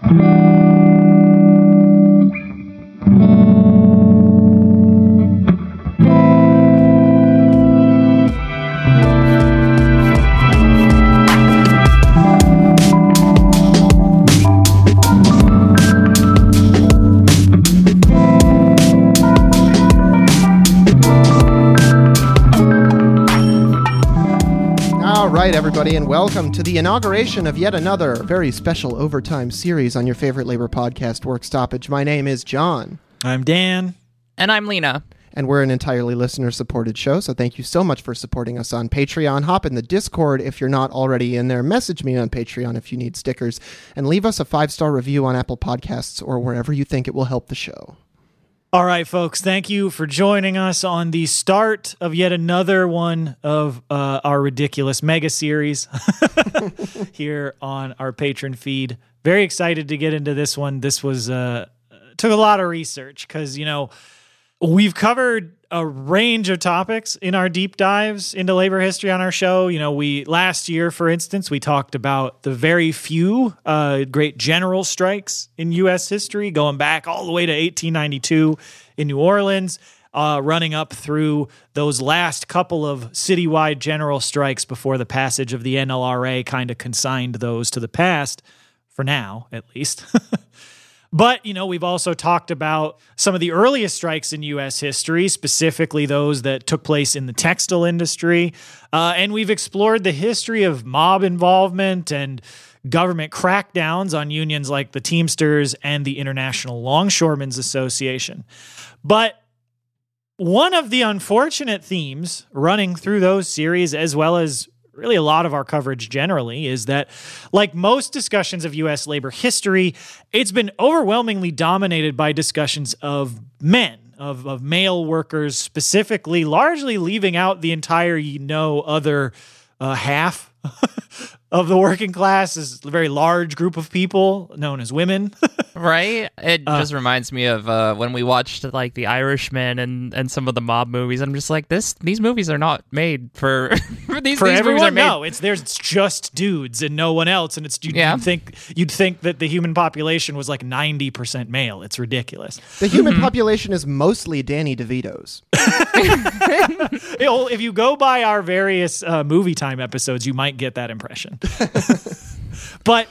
Everybody, and welcome to the inauguration of yet another very special overtime series on your favorite labor podcast, Work Stoppage. My name is John. I'm Dan. And I'm Lena. And we're an entirely listener-supported show, so thank you so much for supporting us on Patreon. Hop in the Discord if you're not already in there. Message me on Patreon if you need stickers. And leave us a 5-star review on Apple Podcasts or wherever you think it will help the show. All right, folks, thank you for joining us on the start of yet another one of our ridiculous mega series here on our patron feed. Very excited to get into this one. This was took a lot of research because, we've covered a range of topics in our deep dives into labor history on our show. Last year, for instance, we talked about the very few great general strikes in U.S. history, going back all the way to 1892 in New Orleans, running up through those last couple of citywide general strikes before the passage of the NLRA kind of consigned those to the past, for now, at least. But, we've also talked about some of the earliest strikes in U.S. history, specifically those that took place in the textile industry. And we've explored the history of mob involvement and government crackdowns on unions like the Teamsters and the International Longshoremen's Association. But one of the unfortunate themes running through those series, as well as really a lot of our coverage generally, is that, like most discussions of U.S. labor history, it's been overwhelmingly dominated by discussions of men, of male workers specifically, largely leaving out the entire, other half of the working class is a very large group of people known as women. Right? It just reminds me of when we watched like The Irishman and some of the mob movies. I'm just like, these movies are not made for these everyone. No, there's just dudes and no one else, and you'd think that the human population was like 90% male. It's ridiculous. The human population is mostly Danny DeVito's. If you go by our various movie time episodes, you might get that impression. But,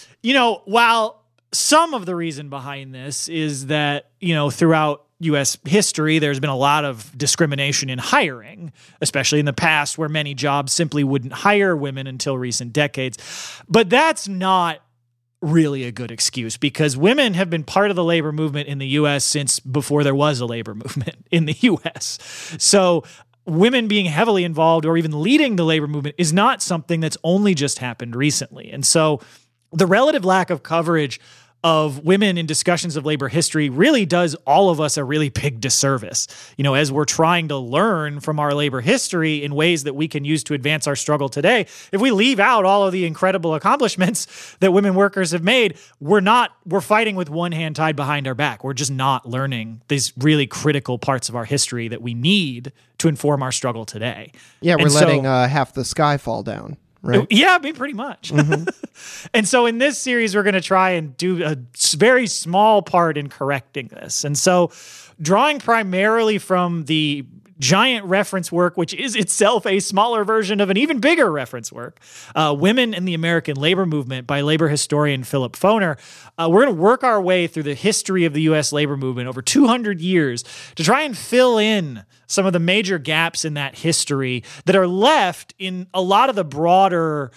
while some of the reason behind this is that, throughout U.S. history, there's been a lot of discrimination in hiring, especially in the past where many jobs simply wouldn't hire women until recent decades. But that's not really a good excuse because women have been part of the labor movement in the U.S. since before there was a labor movement in the U.S. So women being heavily involved or even leading the labor movement is not something that's only just happened recently. And so the relative lack of coverage of women in discussions of labor history really does all of us a really big disservice. As we're trying to learn from our labor history in ways that we can use to advance our struggle today, if we leave out all of the incredible accomplishments that women workers have made, we're fighting with one hand tied behind our back. We're just not learning these really critical parts of our history that we need to inform our struggle today. Yeah, we're letting half the sky fall down. Right? Yeah, pretty much. Mm-hmm. And so in this series, we're going to try and do a very small part in correcting this. And so drawing primarily from the giant reference work, which is itself a smaller version of an even bigger reference work, Women in the American Labor Movement by labor historian Philip Foner, we're going to work our way through the history of the U.S. labor movement over 200 years to try and fill in some of the major gaps in that history that are left in a lot of the broader,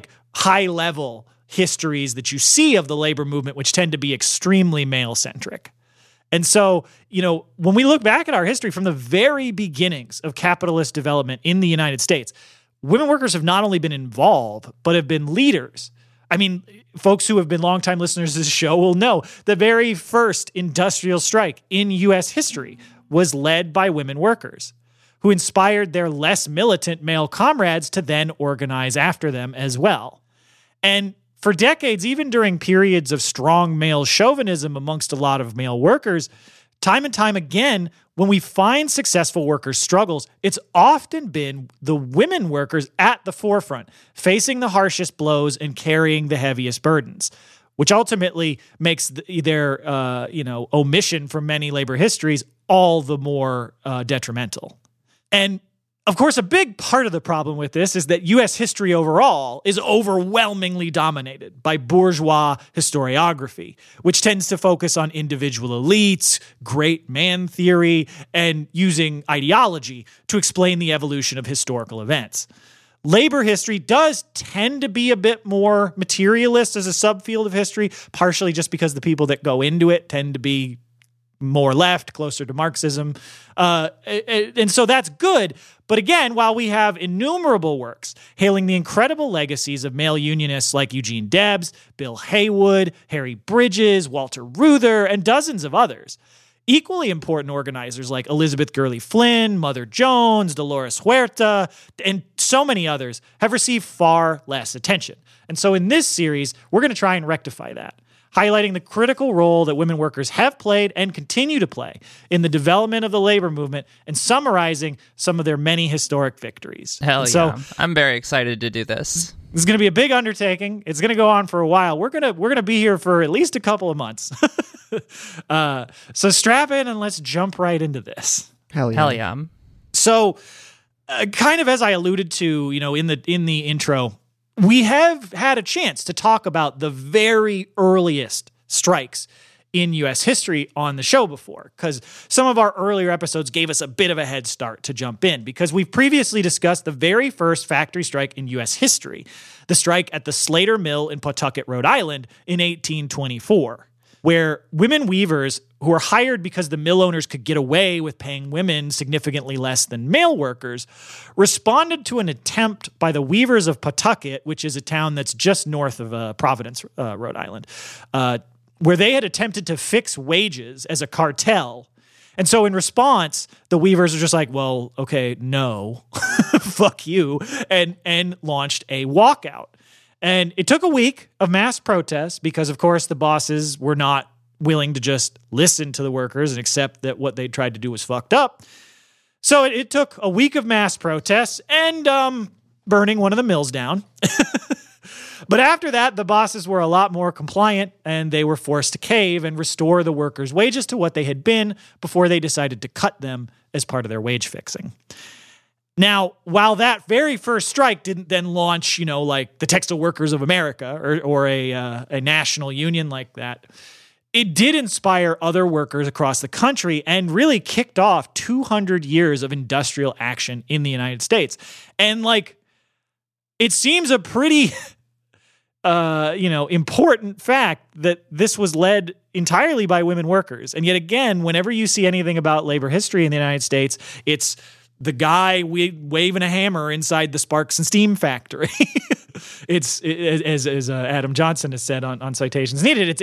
high-level histories that you see of the labor movement, which tend to be extremely male-centric. And so, when we look back at our history from the very beginnings of capitalist development in the United States, women workers have not only been involved, but have been leaders. I mean, folks who have been longtime listeners to this show will know the very first industrial strike in U.S. history was led by women workers who inspired their less militant male comrades to then organize after them as well. And for decades, even during periods of strong male chauvinism amongst a lot of male workers, time and time again, when we find successful workers' struggles, it's often been the women workers at the forefront, facing the harshest blows and carrying the heaviest burdens. which ultimately makes their omission from many labor histories all the more detrimental. And of course, a big part of the problem with this is that U.S. history overall is overwhelmingly dominated by bourgeois historiography, which tends to focus on individual elites, great man theory, and using ideology to explain the evolution of historical events. Labor history does tend to be a bit more materialist as a subfield of history, partially just because the people that go into it tend to be more left, closer to Marxism. And so that's good. But again, while we have innumerable works hailing the incredible legacies of male unionists like Eugene Debs, Bill Haywood, Harry Bridges, Walter Reuther, and dozens of others, equally important organizers like Elizabeth Gurley Flynn, Mother Jones, Dolores Huerta, and so many others have received far less attention. And so in this series, we're going to try and rectify that, highlighting the critical role that women workers have played and continue to play in the development of the labor movement and summarizing some of their many historic victories. Hell yeah. I'm very excited to do this. This is going to be a big undertaking. It's going to go on for a while. We're going to be here for at least a couple of months. So strap in and let's jump right into this. Hell yeah. Hell yeah. So kind of as I alluded to, in the intro, we have had a chance to talk about the very earliest strikes in U.S. history on the show before, because some of our earlier episodes gave us a bit of a head start to jump in, because we've previously discussed the very first factory strike in U.S. history, the strike at the Slater Mill in Pawtucket, Rhode Island in 1824, where women weavers who were hired because the mill owners could get away with paying women significantly less than male workers, responded to an attempt by the weavers of Pawtucket, which is a town that's just north of Providence, Rhode Island, where they had attempted to fix wages as a cartel. And so in response, the weavers were just like, well, okay, no, fuck you, and launched a walkout. And it took a week of mass protests because, of course, the bosses were not willing to just listen to the workers and accept that what they tried to do was fucked up. So it took a week of mass protests and burning one of the mills down. But after that, the bosses were a lot more compliant and they were forced to cave and restore the workers' wages to what they had been before they decided to cut them as part of their wage fixing. Now, while that very first strike didn't then launch, like the Textile Workers of America or a national union like that, it did inspire other workers across the country and really kicked off 200 years of industrial action in the United States. And it seems a pretty, important fact that this was led entirely by women workers. And yet again, whenever you see anything about labor history in the United States, it's the guy waving a hammer inside the Sparks and Steam factory. It's as Adam Johnson has said on Citations Needed.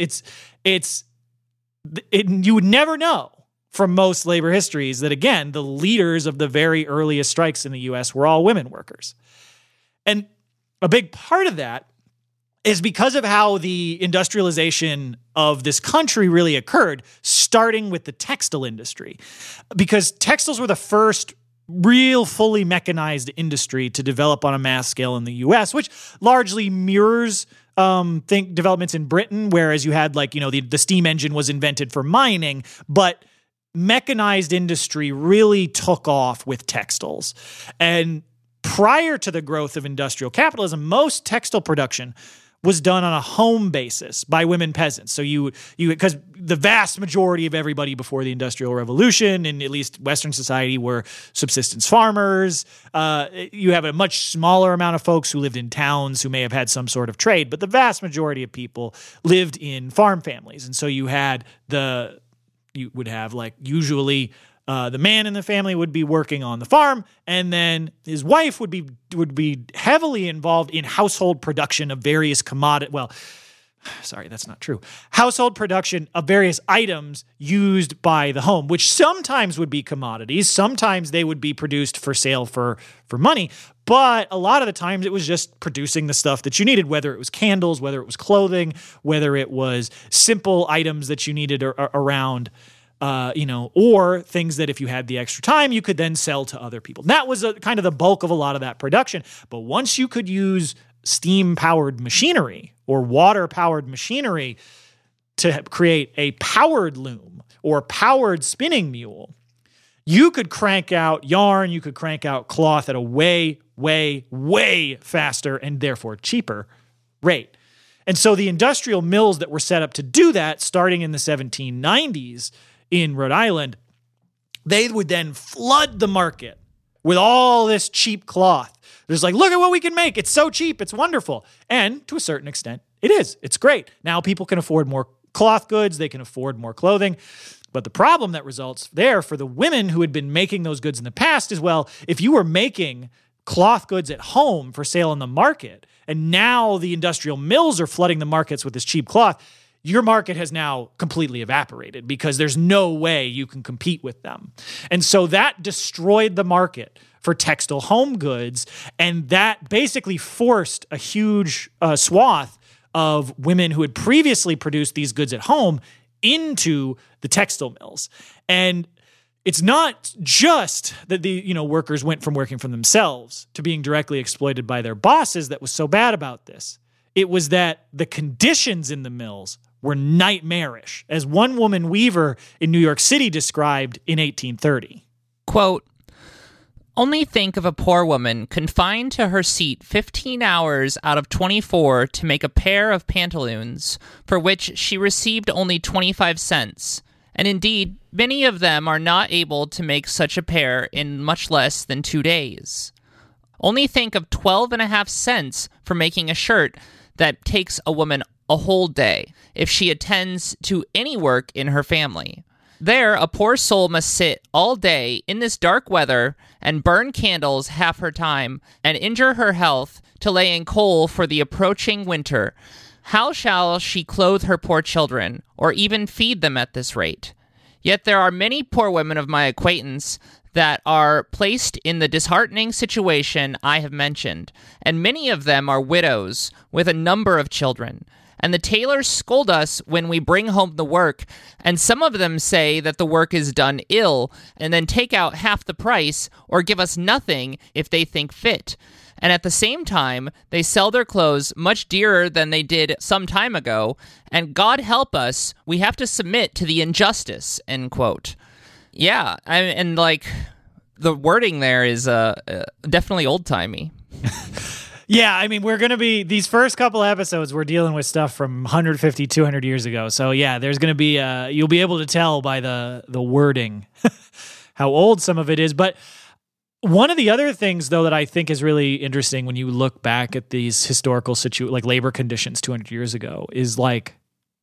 You would never know from most labor histories that, again, the leaders of the very earliest strikes in the U.S. were all women workers. And a big part of that is because of how the industrialization of this country really occurred, starting with the textile industry. Because textiles were the first real fully mechanized industry to develop on a mass scale in the U.S., which largely mirrors developments in Britain, whereas you had the steam engine was invented for mining, but mechanized industry really took off with textiles. And prior to the growth of industrial capitalism, most textile production was done on a home basis by women peasants. So because the vast majority of everybody before the Industrial Revolution, in at least Western society, were subsistence farmers. You have a much smaller amount of folks who lived in towns who may have had some sort of trade, but the vast majority of people lived in farm families. And so you would have usually the man in the family would be working on the farm, and then his wife would be heavily involved in household production of various that's not true. Household production of various items used by the home, which sometimes would be commodities. Sometimes they would be produced for sale for money. But a lot of the times it was just producing the stuff that you needed, whether it was candles, whether it was clothing, whether it was simple items that you needed around or things that if you had the extra time, you could then sell to other people. That was kind of the bulk of a lot of that production. But once you could use steam-powered machinery or water-powered machinery to create a powered loom or powered spinning mule, you could crank out yarn, you could crank out cloth at a way, way, way faster and therefore cheaper rate. And so the industrial mills that were set up to do that, starting in the 1790s in Rhode Island, they would then flood the market with all this cheap cloth. There's like, look at what we can make. It's so cheap. It's wonderful. And to a certain extent, it is. It's great. Now people can afford more cloth goods. They can afford more clothing. But the problem that results there for the women who had been making those goods in the past is, well, if you were making cloth goods at home for sale in the market, and now the industrial mills are flooding the markets with this cheap cloth, your market has now completely evaporated because there's no way you can compete with them. And so that destroyed the market for textile home goods, and that basically forced a huge swath of women who had previously produced these goods at home into the textile mills. And it's not just that the workers went from working for themselves to being directly exploited by their bosses that was so bad about this. It was that the conditions in the mills were nightmarish, as one woman weaver in New York City described in 1830. Quote, "Only think of a poor woman confined to her seat 15 hours out of 24 to make a pair of pantaloons, for which she received only 25 cents. And indeed, many of them are not able to make such a pair in much less than 2 days. Only think of 12.5 cents for making a shirt that takes a woman a whole day, if she attends to any work in her family. There, a poor soul must sit all day in this dark weather and burn candles half her time and injure her health to lay in coal for the approaching winter. How shall she clothe her poor children, or even feed them at this rate? Yet there are many poor women of my acquaintance that are placed in the disheartening situation I have mentioned, and many of them are widows with a number of children. And the tailors scold us when we bring home the work, and some of them say that the work is done ill, and then take out half the price, or give us nothing if they think fit. And at the same time, they sell their clothes much dearer than they did some time ago, and God help us, we have to submit to the injustice," end quote. Yeah, and like, the wording there is definitely old-timey. Yeah, I mean, we're going to be, these first couple episodes, we're dealing with stuff from 150, 200 years ago. So yeah, there's going to be, you'll be able to tell by the wording how old some of it is. But one of the other things, though, that I think is really interesting when you look back at these historical like labor conditions 200 years ago is like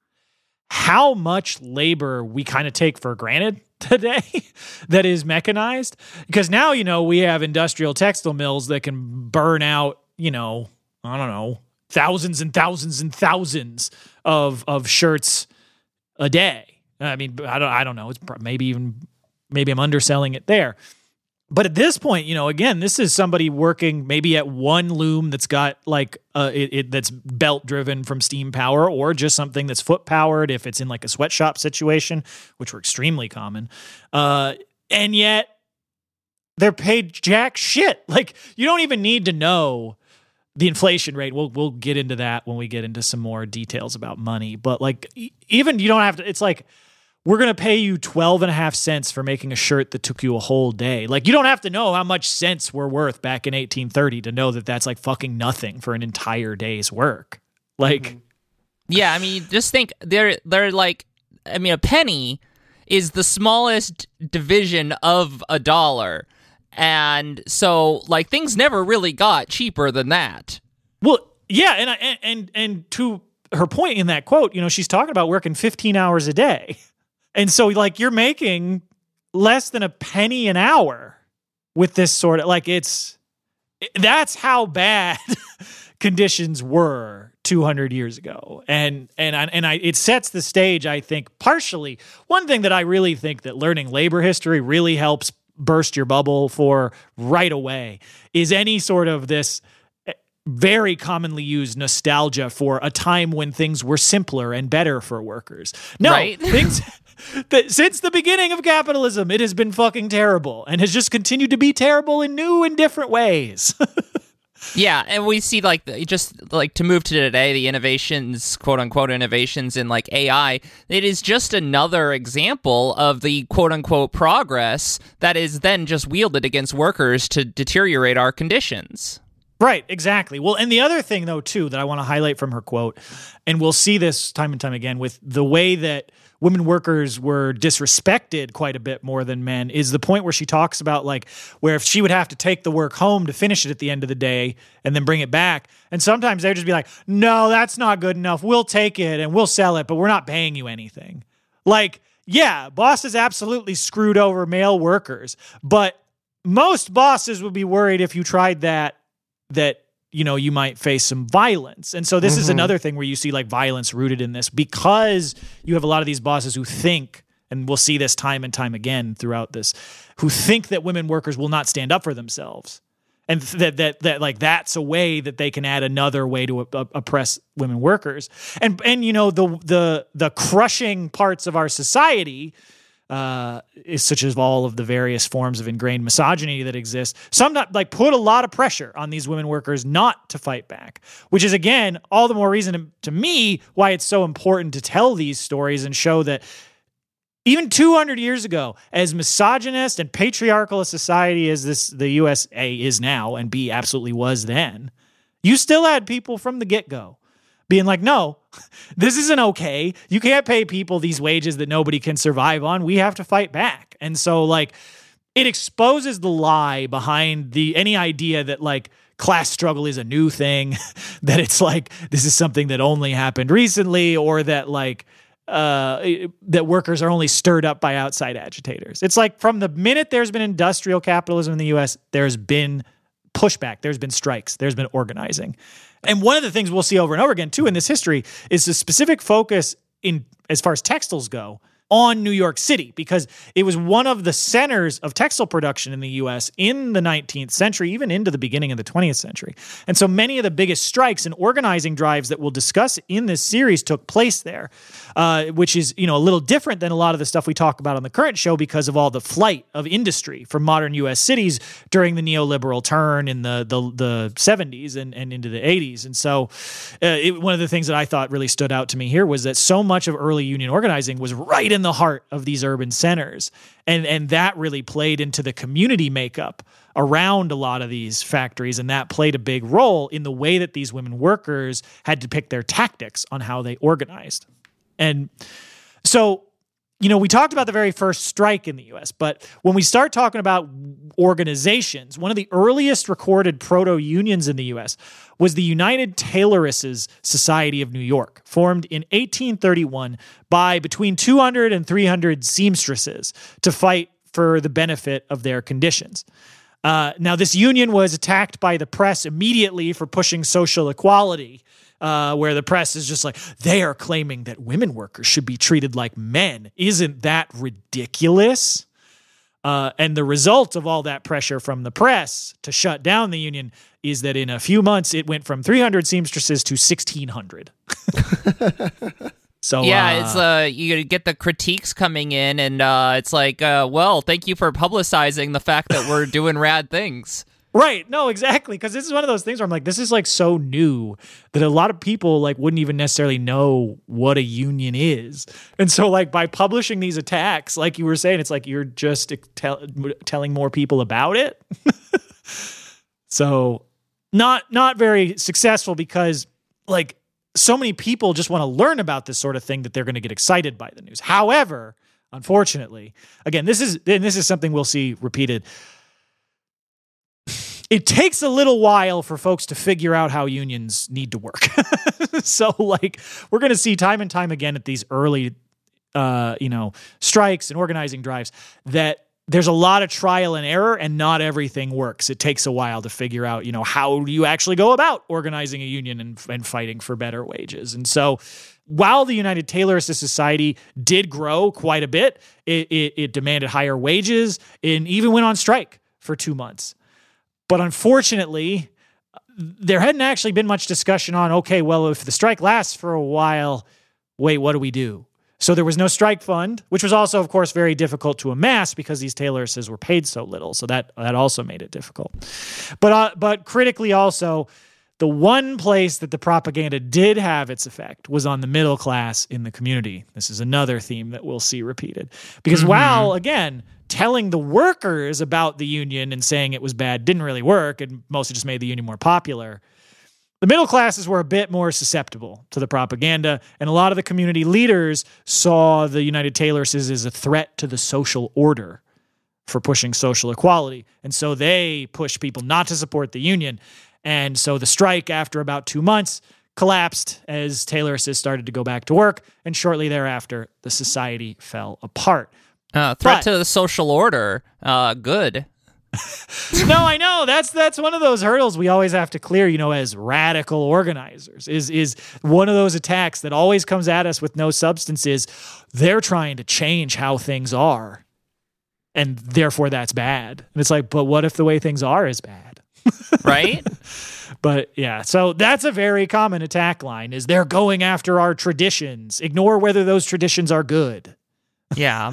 how much labor we kind of take for granted today that is mechanized. Because now, we have industrial textile mills that can burn out, I don't know, thousands and thousands and thousands of shirts a day. I mean, I don't know. It's maybe I'm underselling it there. But at this point, again, this is somebody working maybe at one loom that's got like that's belt driven from steam power, or just something that's foot powered if it's in like a sweatshop situation, which were extremely common. And yet they're paid jack shit. Like, you don't even need to know the inflation rate. We'll get into that when we get into some more details about money. But like, even you don't have to, it's like, we're going to pay you 12.5 cents for making a shirt that took you a whole day. Like, you don't have to know how much cents were worth back in 1830 to know that that's like fucking nothing for an entire day's work. Like, yeah, I mean, just think they're like, I mean, a penny is the smallest division of a dollar. And so like things never really got cheaper than that. Well, yeah. And to her point in that quote, she's talking about working 15 hours a day. And so, like, you're making less than a penny an hour with this sort of, like, that's how bad conditions were 200 years ago. And it sets the stage, I think, partially. One thing that I really think that learning labor history really helps burst your bubble for right away is any sort of this very commonly used nostalgia for a time when things were simpler and better for workers. No, right? Since the beginning of capitalism, it has been fucking terrible and has just continued to be terrible in new and different ways. Yeah, and we see just to move to today, the innovations, quote unquote innovations in like AI, it is just another example of the quote unquote progress that is then just wielded against workers to deteriorate our conditions. Right, exactly. Well, and the other thing though too that I want to highlight from her quote, and we'll see this time and time again with the way that women workers were disrespected quite a bit more than men, is the point where she talks about like where if she would have to take the work home to finish it at the end of the day and then bring it back. And sometimes they'd just be like, no, that's not good enough. We'll take it and we'll sell it, but we're not paying you anything. Like, yeah, bosses absolutely screwed over male workers, but most bosses would be worried if you tried that you might face some violence. And so this is another thing where you see like violence rooted in this, because you have a lot of these bosses who think, and we'll see this time and time again throughout this, who think that women workers will not stand up for themselves. And that like that's a way that they can add another way to oppress women workers. And the crushing parts of our society, is such as all of the various forms of ingrained misogyny that exist, sometimes like put a lot of pressure on these women workers not to fight back, which is again all the more reason to me why it's so important to tell these stories and show that even 200 years ago, as misogynist and patriarchal a society as the USA is now, and B absolutely was then, you still had people from the get-go being like, no, this isn't okay. You can't pay people these wages that nobody can survive on. We have to fight back. And so like it exposes the lie behind any idea that like class struggle is a new thing, that it's like this is something that only happened recently, or that like that workers are only stirred up by outside agitators. It's like from the minute there's been industrial capitalism in the US, there's been pushback, there's been strikes, there's been organizing. And one of the things we'll see over and over again, too, in this history is the specific focus in as far as textiles go on New York City, because it was one of the centers of textile production in the U.S. in the 19th century, even into the beginning of the 20th century. And so many of the biggest strikes and organizing drives that we'll discuss in this series took place there, which is, a little different than a lot of the stuff we talk about on the current show because of all the flight of industry from modern U.S. cities during the neoliberal turn in the 70s and into the 80s. And so one of the things that I thought really stood out to me here was that so much of early union organizing was right in the heart of these urban centers. And that really played into the community makeup around a lot of these factories. And that played a big role in the way that these women workers had to pick their tactics on how they organized. And so, we talked about the very first strike in the U.S., but when we start talking about organizations, one of the earliest recorded proto-unions in the U.S. was the United Tailoress' Society of New York, formed in 1831 by between 200 and 300 seamstresses to fight for the benefit of their conditions. Now, this union was attacked by the press immediately for pushing social equality, where the press is just like, they are claiming that women workers should be treated like men. Isn't that ridiculous? And the result of all that pressure from the press to shut down the union is that in a few months, it went from 300 seamstresses to 1,600. So yeah, it's you get the critiques coming in, and it's like, well, thank you for publicizing the fact that we're doing rad things. Right. No, exactly. Because this is one of those things where I'm like, this is like so new that a lot of people like wouldn't even necessarily know what a union is. And so like by publishing these attacks, like you were saying, it's like you're just telling more people about it. So not very successful, because like so many people just want to learn about this sort of thing that they're going to get excited by the news. However, unfortunately, again, this is something we'll see repeated. It takes a little while for folks to figure out how unions need to work. So like we're going to see time and time again at these early, strikes and organizing drives that there's a lot of trial and error and not everything works. It takes a while to figure out, how do you actually go about organizing a union and fighting for better wages. And so while the United Tailoress Society did grow quite a bit, it demanded higher wages and even went on strike for 2 months. But unfortunately, there hadn't actually been much discussion on, okay, well, if the strike lasts for a while, wait, what do we do? So there was no strike fund, which was also, of course, very difficult to amass because these tailoress were paid so little. So that also made it difficult. But critically also, the one place that the propaganda did have its effect was on the middle class in the community. This is another theme that we'll see repeated. Because while, again, telling the workers about the union and saying it was bad didn't really work, and mostly just made the union more popular, the middle classes were a bit more susceptible to the propaganda, and a lot of the community leaders saw the United Tailors as a threat to the social order for pushing social equality. And so they pushed people not to support the union. And so the strike, after about 2 months, collapsed as tailoress started to go back to work, and shortly thereafter, the society fell apart. Threat to the social order, good. No, I know. That's one of those hurdles we always have to clear, as radical organizers, is one of those attacks that always comes at us with no substance is they're trying to change how things are, and therefore that's bad. And it's like, but what if the way things are is bad? Right? But yeah, so that's a very common attack line is they're going after our traditions. Ignore whether those traditions are good. Yeah.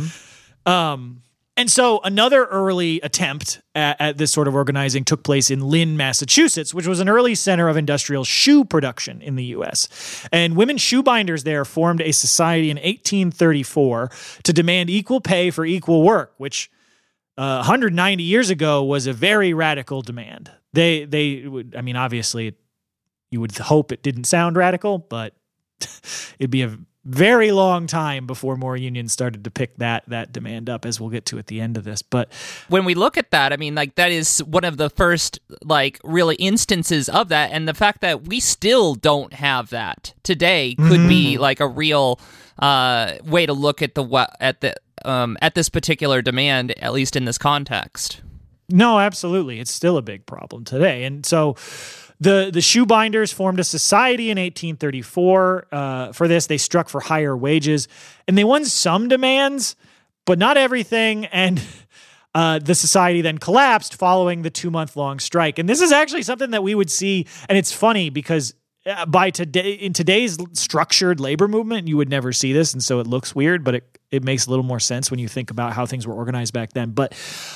And so another early attempt at this sort of organizing took place in Lynn, Massachusetts, which was an early center of industrial shoe production in the U.S. And women shoebinders there formed a society in 1834 to demand equal pay for equal work, which 190 years ago was a very radical demand. They would, obviously, you would hope it didn't sound radical, but it'd be a very long time before more unions started to pick that demand up, as we'll get to at the end of this. But when we look at that, that is one of the first, really instances of that. And the fact that we still don't have that today could be like a real way to look at at this particular demand, at least in this context. No, absolutely. It's still a big problem today. And so the shoebinders formed a society in 1834 for this. They struck for higher wages, and they won some demands, but not everything. And the society then collapsed following the 2-month-long strike. And this is actually something that we would see, and it's funny because in today's structured labor movement, you would never see this, and so it looks weird, but it makes a little more sense when you think about how things were organized back then. But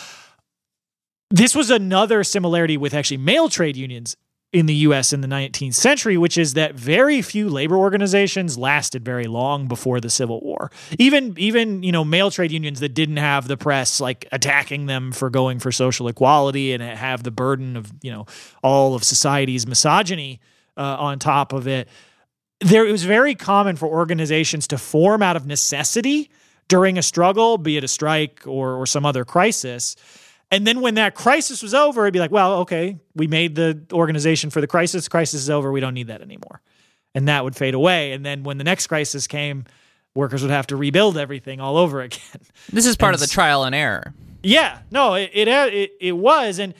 this was another similarity with actually male trade unions in the U.S. in the 19th century, which is that very few labor organizations lasted very long before the Civil War. Even male trade unions that didn't have the press attacking them for going for social equality and have the burden of all of society's misogyny on top of it. It was very common for organizations to form out of necessity during a struggle, be it a strike or some other crisis. And then when that crisis was over, it'd be like, well, okay, we made the organization for the crisis. Crisis is over. We don't need that anymore. And that would fade away. And then when the next crisis came, workers would have to rebuild everything all over again. This is part of the trial and error. Yeah, no, it was. And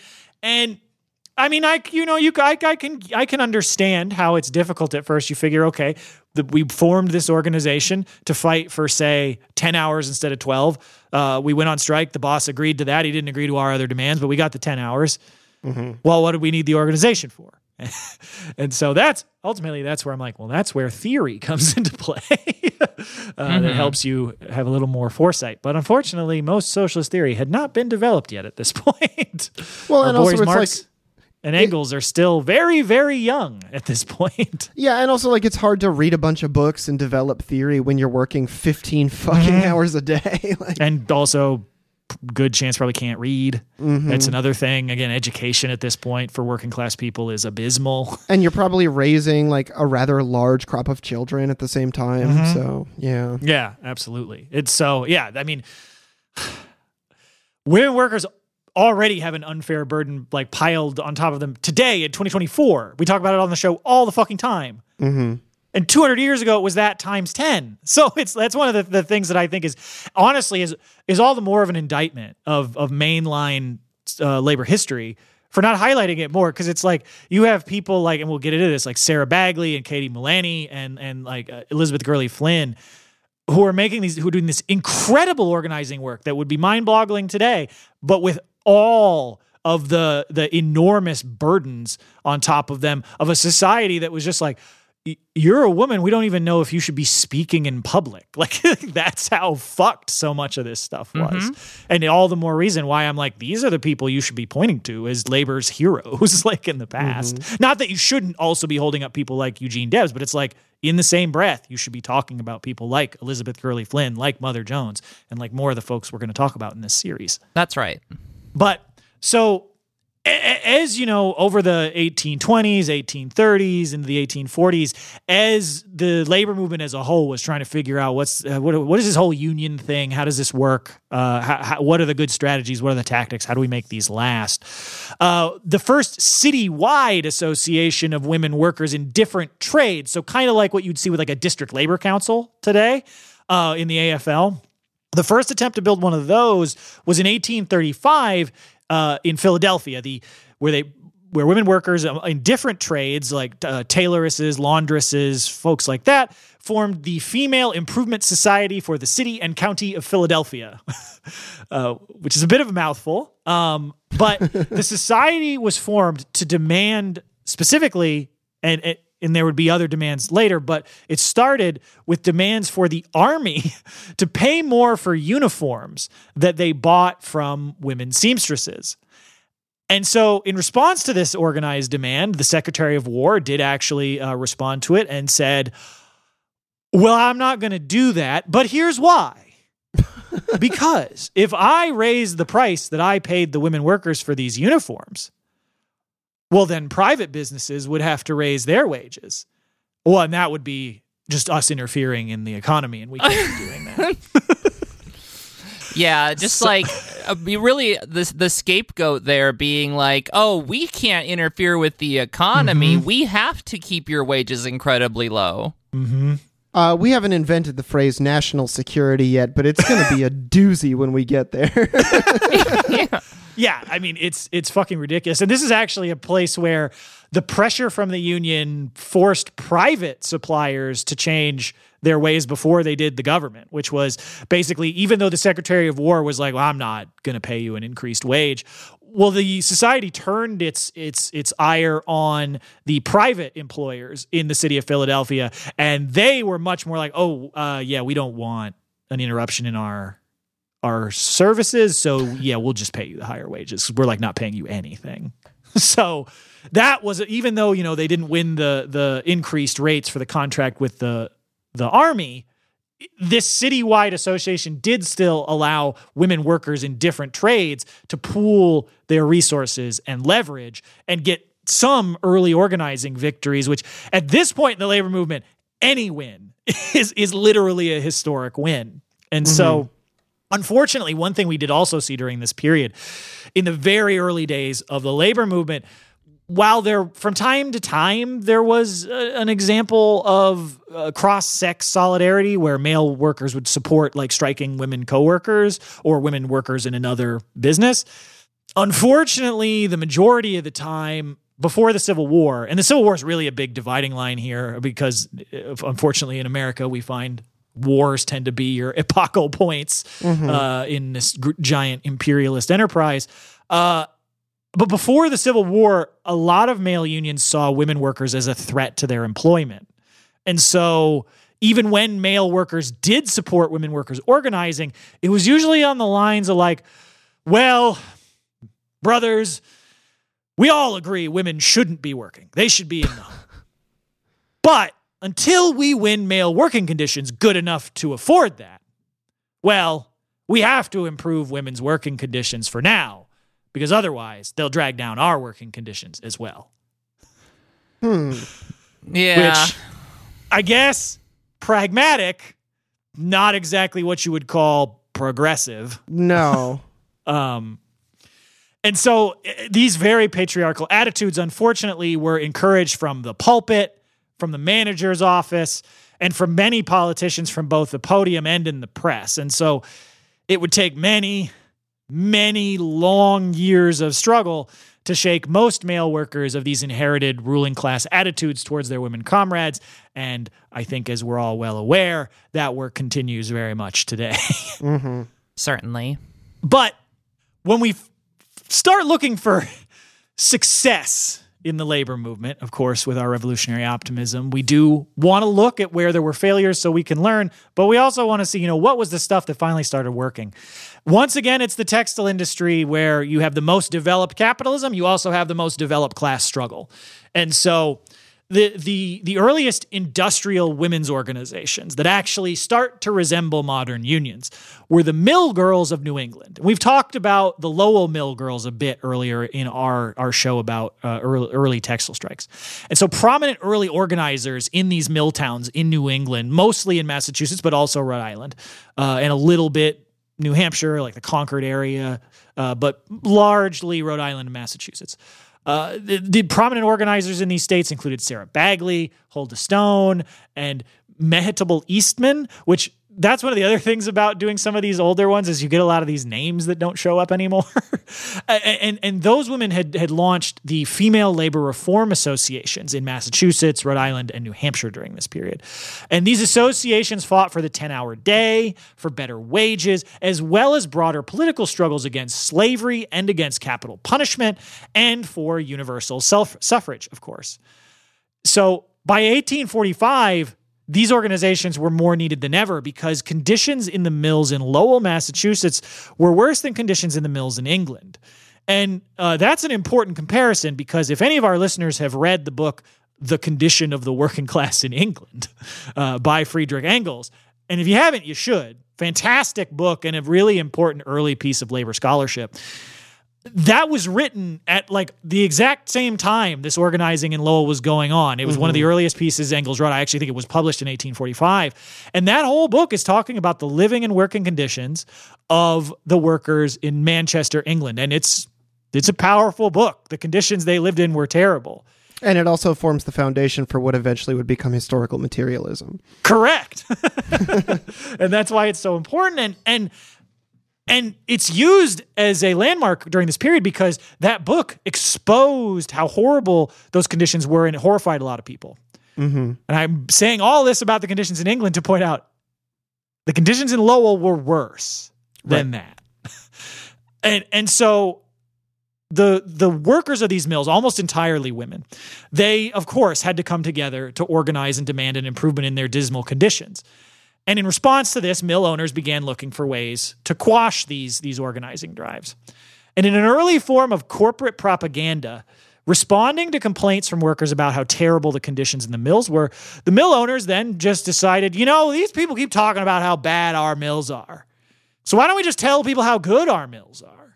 I can understand how it's difficult at first. You figure, okay, we formed this organization to fight for, say, 10 hours instead of 12. We went on strike. The boss agreed to that. He didn't agree to our other demands, but we got the 10 hours. Mm-hmm. Well, what did we need the organization for? And so that's where I'm like, well, that's where theory comes into play. That helps you have a little more foresight. But unfortunately, most socialist theory had not been developed yet at this point. Well, and also Marx and Engels are still very, very young at this point. Yeah, and also it's hard to read a bunch of books and develop theory when you're working 15 fucking hours a day. And also, good chance probably can't read. That's another thing. Again, education at this point for working class people is abysmal. And you're probably raising a rather large crop of children at the same time. So, yeah. Yeah, absolutely. Women workers already have an unfair burden piled on top of them today in 2024. We talk about it on the show all the fucking time. And 200 years ago, it was that times 10. So that's one of the things that I think is honestly is all the more of an indictment of mainline labor history for not highlighting it more. Because it's you have people and we'll get into this, Sarah Bagley and Katie Mullaney and Elizabeth Gurley Flynn, who are doing this incredible organizing work that would be mind-boggling today, but with all of the enormous burdens on top of them of a society that was just you're a woman. We don't even know if you should be speaking in public. Like, that's how fucked so much of this stuff was. And all the more reason why I'm like, these are the people you should be pointing to as labor's heroes, like in the past. Not that you shouldn't also be holding up people like Eugene Debs, but it's like, in the same breath, you should be talking about people like Elizabeth Gurley Flynn, like Mother Jones, and like more of the folks we're going to talk about in this series. That's right. But so, as you know, over the 1820s, 1830s, into the 1840s, as the labor movement as a whole was trying to figure out what is this whole union thing? How does this work? What are the good strategies? What are the tactics? How do we make these last? The first citywide association of women workers in different trades, so kind of like what you'd see with like a district labor council today in the AFL. The first attempt to build one of those was in 1835 in Philadelphia, where women workers in different trades like tailoresses, laundresses, folks like that, formed the Female Improvement Society for the City and County of Philadelphia, which is a bit of a mouthful. But the society was formed to demand specifically, and there would be other demands later, but it started with demands for the Army to pay more for uniforms that they bought from women seamstresses. And so in response to this organized demand, the Secretary of War did actually respond to it and said, well, I'm not going to do that, but here's why. Because if I raise the price that I paid the women workers for these uniforms, well, then private businesses would have to raise their wages. Well, and that would be just us interfering in the economy, and we can't be doing that. Yeah, just like really the scapegoat there being like, oh, we can't interfere with the economy. We have to keep your wages incredibly low. We haven't invented the phrase national security yet, but it's going to be a doozy when we get there. Yeah, I mean, it's fucking ridiculous. And this is actually a place where the pressure from the union forced private suppliers to change their ways before they did the government, which was basically, even though the Secretary of War was like, well, I'm not going to pay you an increased wage. Well, the society turned its ire on the private employers in the city of Philadelphia, and they were much more like, yeah, we don't want an interruption in our services, so yeah, we'll just pay you the higher wages. We're like not paying you anything. So that was, even though, you know, they didn't win the increased rates for the contract with the Army, this citywide association did still allow women workers in different trades to pool their resources and leverage and get some early organizing victories, which at this point in the labor movement, any win is literally a historic win. And so, unfortunately, one thing we did also see during this period, in the very early days of the labor movement, while from time to time there was an example of cross-sex solidarity where male workers would support like striking women coworkers or women workers in another business, unfortunately, the majority of the time before the Civil War, and the Civil War is really a big dividing line here because unfortunately in America we find wars tend to be your epochal points in this giant imperialist enterprise. But before the Civil War, a lot of male unions saw women workers as a threat to their employment. And so even when male workers did support women workers organizing, it was usually on the lines of like, well, brothers, we all agree women shouldn't be working. They should be in the home. But until we win male working conditions good enough to afford that, well, we have to improve women's working conditions for now, because otherwise they'll drag down our working conditions as well. Yeah. Which, I guess, pragmatic, not exactly what you would call progressive. No. And so these very patriarchal attitudes, unfortunately, were encouraged from the pulpit, from the manager's office, and from many politicians from both the podium and in the press. And so it would take many, many long years of struggle to shake most male workers of these inherited ruling class attitudes towards their women comrades. And I think, as we're all well aware, that work continues very much today. Certainly. But when we start looking for success in the labor movement, of course, with our revolutionary optimism. We do want to look at where there were failures so we can learn, but we also want to see, what was the stuff that finally started working? Once again, it's the textile industry where you have the most developed capitalism. You also have the most developed class struggle. And so the earliest industrial women's organizations that actually start to resemble modern unions were the Mill Girls of New England. We've talked about the Lowell Mill Girls a bit earlier in our show about early textile strikes. And so prominent early organizers in these mill towns in New England, mostly in Massachusetts, but also Rhode Island, and a little bit New Hampshire, like the Concord area, but largely Rhode Island and Massachusetts. The prominent organizers in these states included Sarah Bagley, Huldah Stone, and Mehetable Eastman, which that's one of the other things about doing some of these older ones is you get a lot of these names that don't show up anymore. and those women had launched the female labor reform associations in Massachusetts, Rhode Island, and New Hampshire during this period. And these associations fought for the 10-hour day, for better wages, as well as broader political struggles against slavery and against capital punishment, and for universal suffrage, of course. So by 1845, these organizations were more needed than ever because conditions in the mills in Lowell, Massachusetts were worse than conditions in the mills in England. And that's an important comparison because if any of our listeners have read the book, The Condition of the Working Class in England by Friedrich Engels, and if you haven't, you should. Fantastic book and a really important early piece of labor scholarship. That was written at like the exact same time this organizing in Lowell was going on. It was one of the earliest pieces Engels wrote. I actually think it was published in 1845. And that whole book is talking about the living and working conditions of the workers in Manchester, England. And it's a powerful book. The conditions they lived in were terrible. And it also forms the foundation for what eventually would become historical materialism. Correct. And that's why it's so important. And it's used as a landmark during this period because that book exposed how horrible those conditions were and it horrified a lot of people. Mm-hmm. And I'm saying all this about the conditions in England to point out the conditions in Lowell were worse than that. And so the workers of these mills, almost entirely women, they, of course, had to come together to organize and demand an improvement in their dismal conditions. And in response to this, mill owners began looking for ways to quash these organizing drives. And in an early form of corporate propaganda, responding to complaints from workers about how terrible the conditions in the mills were, the mill owners then just decided, these people keep talking about how bad our mills are. So why don't we just tell people how good our mills are?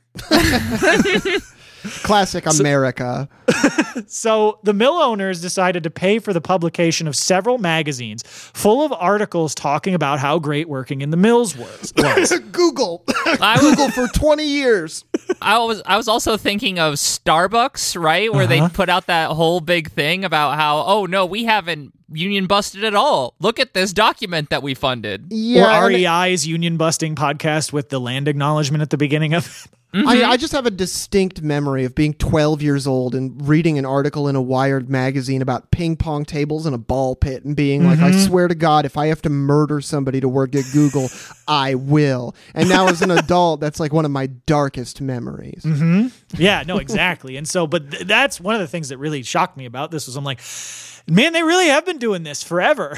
Classic America. So the mill owners decided to pay for the publication of several magazines full of articles talking about how great working in the mills was. Google for 20 years. I was also thinking of Starbucks, right? Where they put out that whole big thing about how, oh no, we haven't union busted at all. Look at this document that we funded. Yeah, or REI's union busting podcast with the land acknowledgement at the beginning of it. Mm-hmm. I just have a distinct memory of being 12 years old and reading an article in a Wired magazine about ping pong tables and a ball pit and being like, I swear to God, if I have to murder somebody to work at Google, I will. And now as an adult, that's like one of my darkest memories. Mm-hmm. Yeah, no, exactly. And so, but that's one of the things that really shocked me about this was I'm like, man, they really have been doing this forever.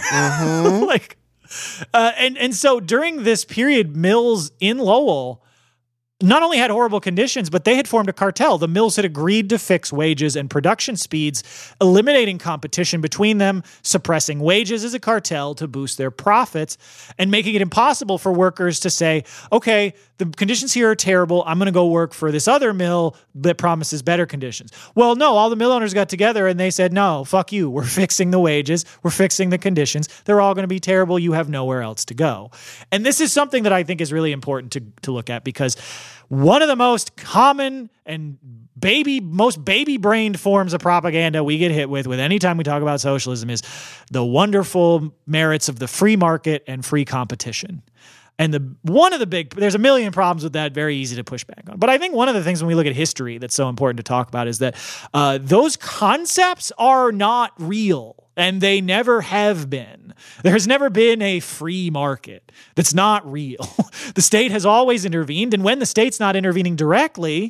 And so during this period, mills in Lowell not only had horrible conditions, but they had formed a cartel. The mills had agreed to fix wages and production speeds, eliminating competition between them, suppressing wages as a cartel to boost their profits, and making it impossible for workers to say, okay, the conditions here are terrible. I'm going to go work for this other mill that promises better conditions. Well, no, all the mill owners got together and they said, no, fuck you. We're fixing the wages. We're fixing the conditions. They're all going to be terrible. You have nowhere else to go. And this is something that I think is really important to look at because one of the most common and most baby-brained forms of propaganda we get hit with anytime we talk about socialism is the wonderful merits of the free market and free competition. And there's a million problems with that, very easy to push back on. But I think one of the things when we look at history that's so important to talk about is that those concepts are not real. And they never have been. There has never been a free market that's not real. The state has always intervened. And when the state's not intervening directly,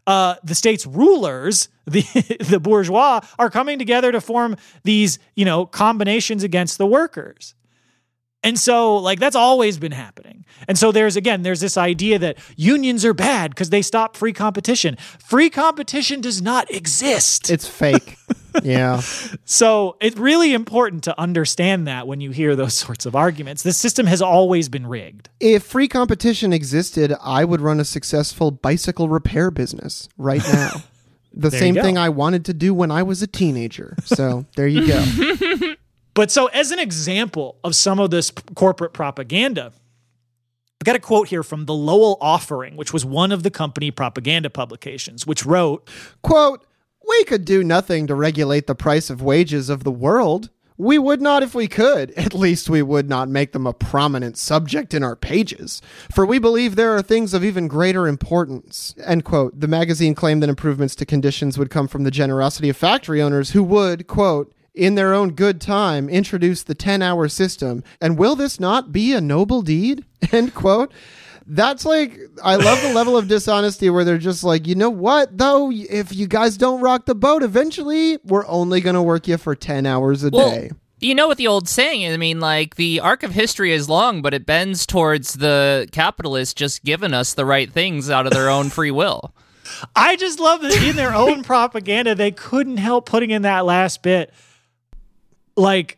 the state's rulers, the bourgeois, are coming together to form these, combinations against the workers. And so, like, that's always been happening. And so there's this idea that unions are bad because they stop free competition. Free competition does not exist. It's fake. Yeah. So it's really important to understand that when you hear those sorts of arguments. The system has always been rigged. If free competition existed, I would run a successful bicycle repair business right now. The same thing I wanted to do when I was a teenager. So there you go. But so as an example of some of this corporate propaganda, I've got a quote here from the Lowell Offering, which was one of the company propaganda publications, which wrote, quote, "We could do nothing to regulate the price of wages of the world. We would not if we could. At least we would not make them a prominent subject in our pages. For we believe there are things of even greater importance." End quote. The magazine claimed that improvements to conditions would come from the generosity of factory owners who would, quote, "in their own good time, introduce the 10-hour system. And will this not be a noble deed?" End quote. That's like, I love the level of dishonesty where they're just like, you know what, though? If you guys don't rock the boat, eventually we're only going to work you for 10 hours a day. You know what the old saying is? I mean, like, the arc of history is long, but it bends towards the capitalists just giving us the right things out of their own free will. I just love that in their own propaganda, they couldn't help putting in that last bit. Like,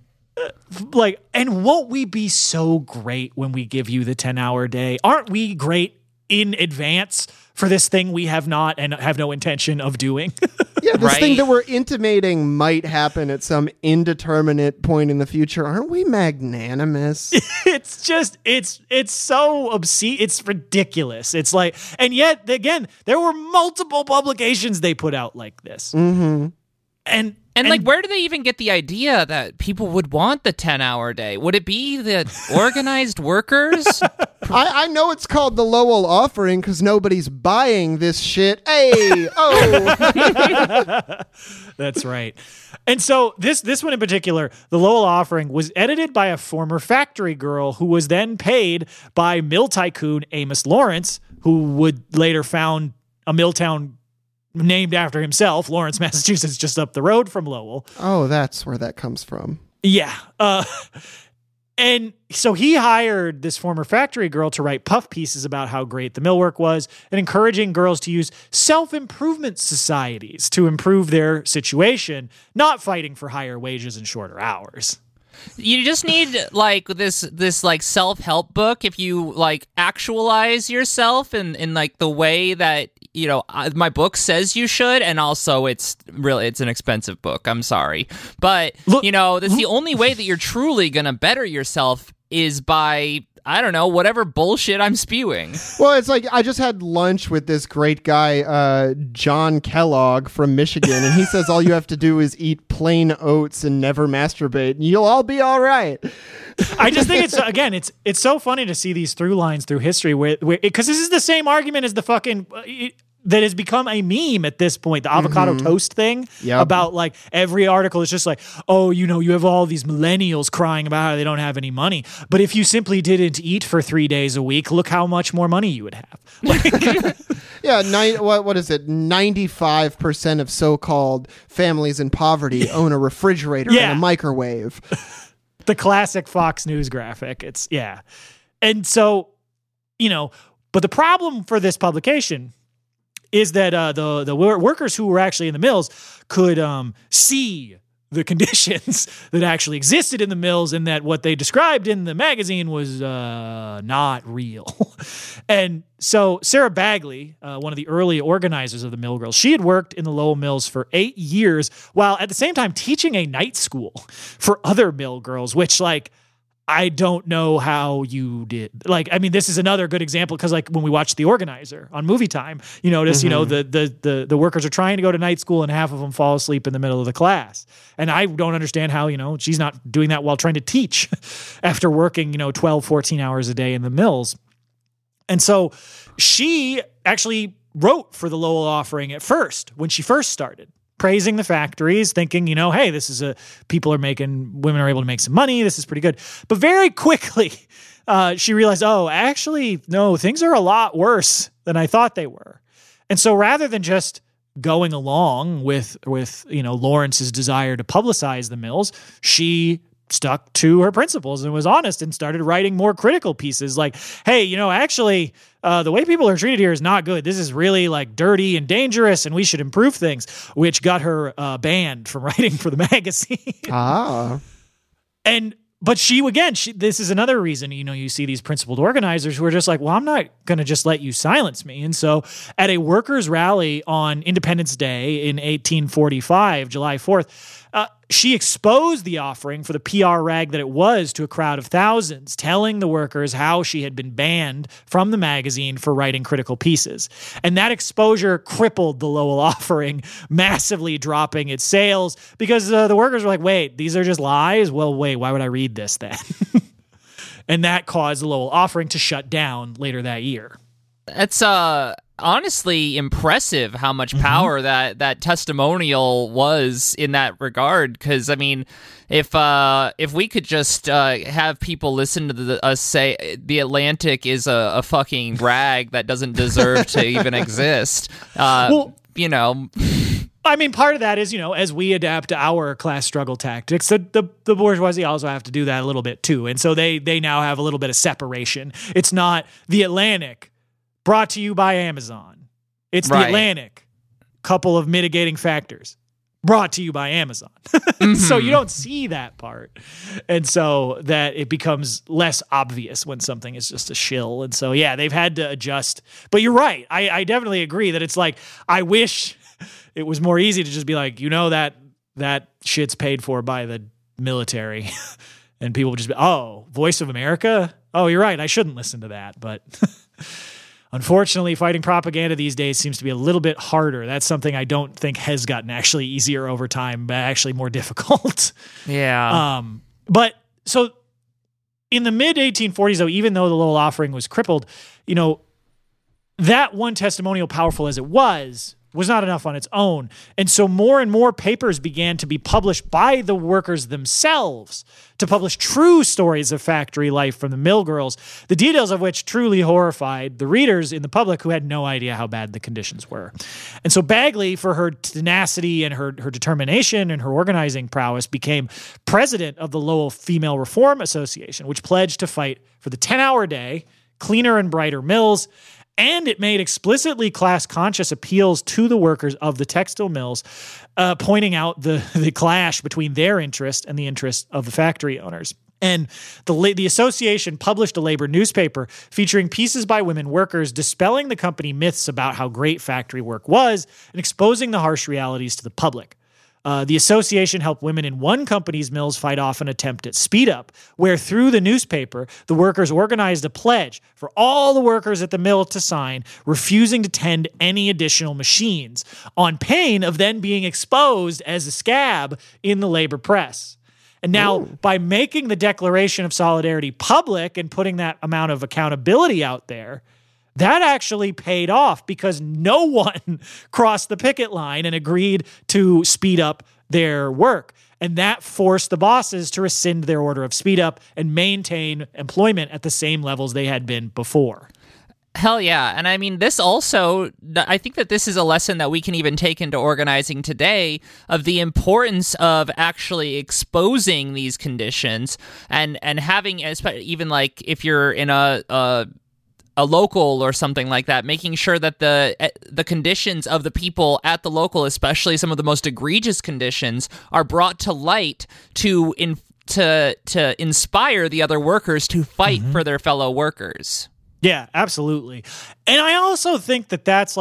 and won't we be so great when we give you the 10-hour day? Aren't we great in advance for this thing we have not and have no intention of doing? Yeah, this thing that we're intimating might happen at some indeterminate point in the future. Aren't we magnanimous? It's just, it's so obscene. It's ridiculous. It's like, and yet, again, there were multiple publications they put out like this. Mm-hmm. And like, where do they even get the idea that people would want the 10-hour day? Would it be the organized workers? I know it's called the Lowell Offering because nobody's buying this shit. Hey, oh. That's right. And so this one in particular, the Lowell Offering, was edited by a former factory girl who was then paid by mill tycoon Amos Lawrence, who would later found a mill town named after himself, Lawrence, Massachusetts, just up the road from Lowell. Oh, that's where that comes from. Yeah. And so he hired this former factory girl to write puff pieces about how great the millwork was and encouraging girls to use self-improvement societies to improve their situation, not fighting for higher wages and shorter hours. You just need like this like self-help book if you like actualize yourself in like the way that, you know, my book says you should, and also it's an expensive book. I'm sorry. But, look, you know, that's the only way that you're truly going to better yourself is by, I don't know, whatever bullshit I'm spewing. Well, it's like I just had lunch with this great guy, John Kellogg from Michigan, and he says all you have to do is eat plain oats and never masturbate, and you'll all be all right. I just think it's so funny to see these through lines through history where because this is the same argument as the fucking that has become a meme at this point, the avocado toast thing. Yep. About like every article is just like, oh, you know, you have all these millennials crying about how they don't have any money, but if you simply didn't eat for 3 days a week, look how much more money you would have. Like, yeah, what is it? 95% of so-called families in poverty own a refrigerator and a microwave. The classic Fox News graphic. It's and so, you know, but the problem for this publication is that the workers who were actually in the mills could see the conditions that actually existed in the mills, and that what they described in the magazine was not real. And so Sarah Bagley, one of the early organizers of the Mill Girls, she had worked in the Lowell Mills for 8 years while at the same time teaching a night school for other mill girls, which, like, I don't know how you did. Like, I mean, this is another good example because, like, when we watched The Organizer on Movie Time, you notice, you know, the workers are trying to go to night school and half of them fall asleep in the middle of the class. And I don't understand how, you know, she's not doing that while trying to teach after working, you know, 12, 14 hours a day in the mills. And so she actually wrote for the Lowell Offering at first, when she first started, praising the factories, thinking, you know, hey, women are able to make some money. This is pretty good. But very quickly, she realized, oh, actually, no, things are a lot worse than I thought they were. And so rather than just going along with Lawrence's desire to publicize the mills, she stuck to her principles and was honest and started writing more critical pieces like, hey, actually, the way people are treated here is not good. This is really like dirty and dangerous, and we should improve things, which got her banned from writing for the magazine. But this is another reason, you see these principled organizers who are just like, well, I'm not going to just let you silence me. And so at a workers' rally on Independence Day in 1845, July 4th, she exposed the offering for the PR rag that it was to a crowd of thousands, telling the workers how she had been banned from the magazine for writing critical pieces. And that exposure crippled the Lowell Offering, massively dropping its sales because the workers were like, wait, these are just lies? Well, wait, why would I read this then? And that caused the Lowell Offering to shut down later that year. It's honestly impressive how much power that testimonial was in that regard. Because I mean, if we could just have people listen to us say the Atlantic is a fucking rag that doesn't deserve to even exist, I mean, part of that is, as we adapt our class struggle tactics, the bourgeoisie also have to do that a little bit too. And so they now have a little bit of separation. It's not the Atlantic brought to you by Amazon. It's the Atlantic, couple of mitigating factors, brought to you by Amazon. So you don't see that part. And so that it becomes less obvious when something is just a shill. And so, yeah, they've had to adjust. But you're right. I definitely agree that it's like, I wish it was more easy to just be like, that shit's paid for by the military. And people would just be, oh, Voice of America? Oh, you're right. I shouldn't listen to that. But unfortunately, fighting propaganda these days seems to be a little bit harder. That's something I don't think has gotten actually easier over time, but actually more difficult. Yeah. But so in the mid 1840s, though, even though the Lowell Offering was crippled, that one testimonial, powerful as it was not enough on its own. And so more and more papers began to be published by the workers themselves to publish true stories of factory life from the mill girls, the details of which truly horrified the readers in the public who had no idea how bad the conditions were. And so Bagley, for her tenacity and her determination and her organizing prowess, became president of the Lowell Female Reform Association, which pledged to fight for the 10-hour day, cleaner and brighter mills, and it made explicitly class-conscious appeals to the workers of the textile mills, pointing out the clash between their interest and the interest of the factory owners. And the association published a labor newspaper featuring pieces by women workers dispelling the company myths about how great factory work was and exposing the harsh realities to the public. The association helped women in one company's mills fight off an attempt at speed up, where through the newspaper, the workers organized a pledge for all the workers at the mill to sign, refusing to tend any additional machines, on pain of then being exposed as a scab in the labor press. And now, by making the Declaration of Solidarity public and putting that amount of accountability out there, that actually paid off because no one crossed the picket line and agreed to speed up their work. And that forced the bosses to rescind their order of speed up and maintain employment at the same levels they had been before. Hell yeah. And I mean, this also, I think that this is a lesson that we can even take into organizing today of the importance of actually exposing these conditions and having, even like if you're in a local or something like that, making sure that the conditions of the people at the local, especially some of the most egregious conditions, are brought to light to inspire the other workers to fight for their fellow workers. Yeah, absolutely. And I also think that that's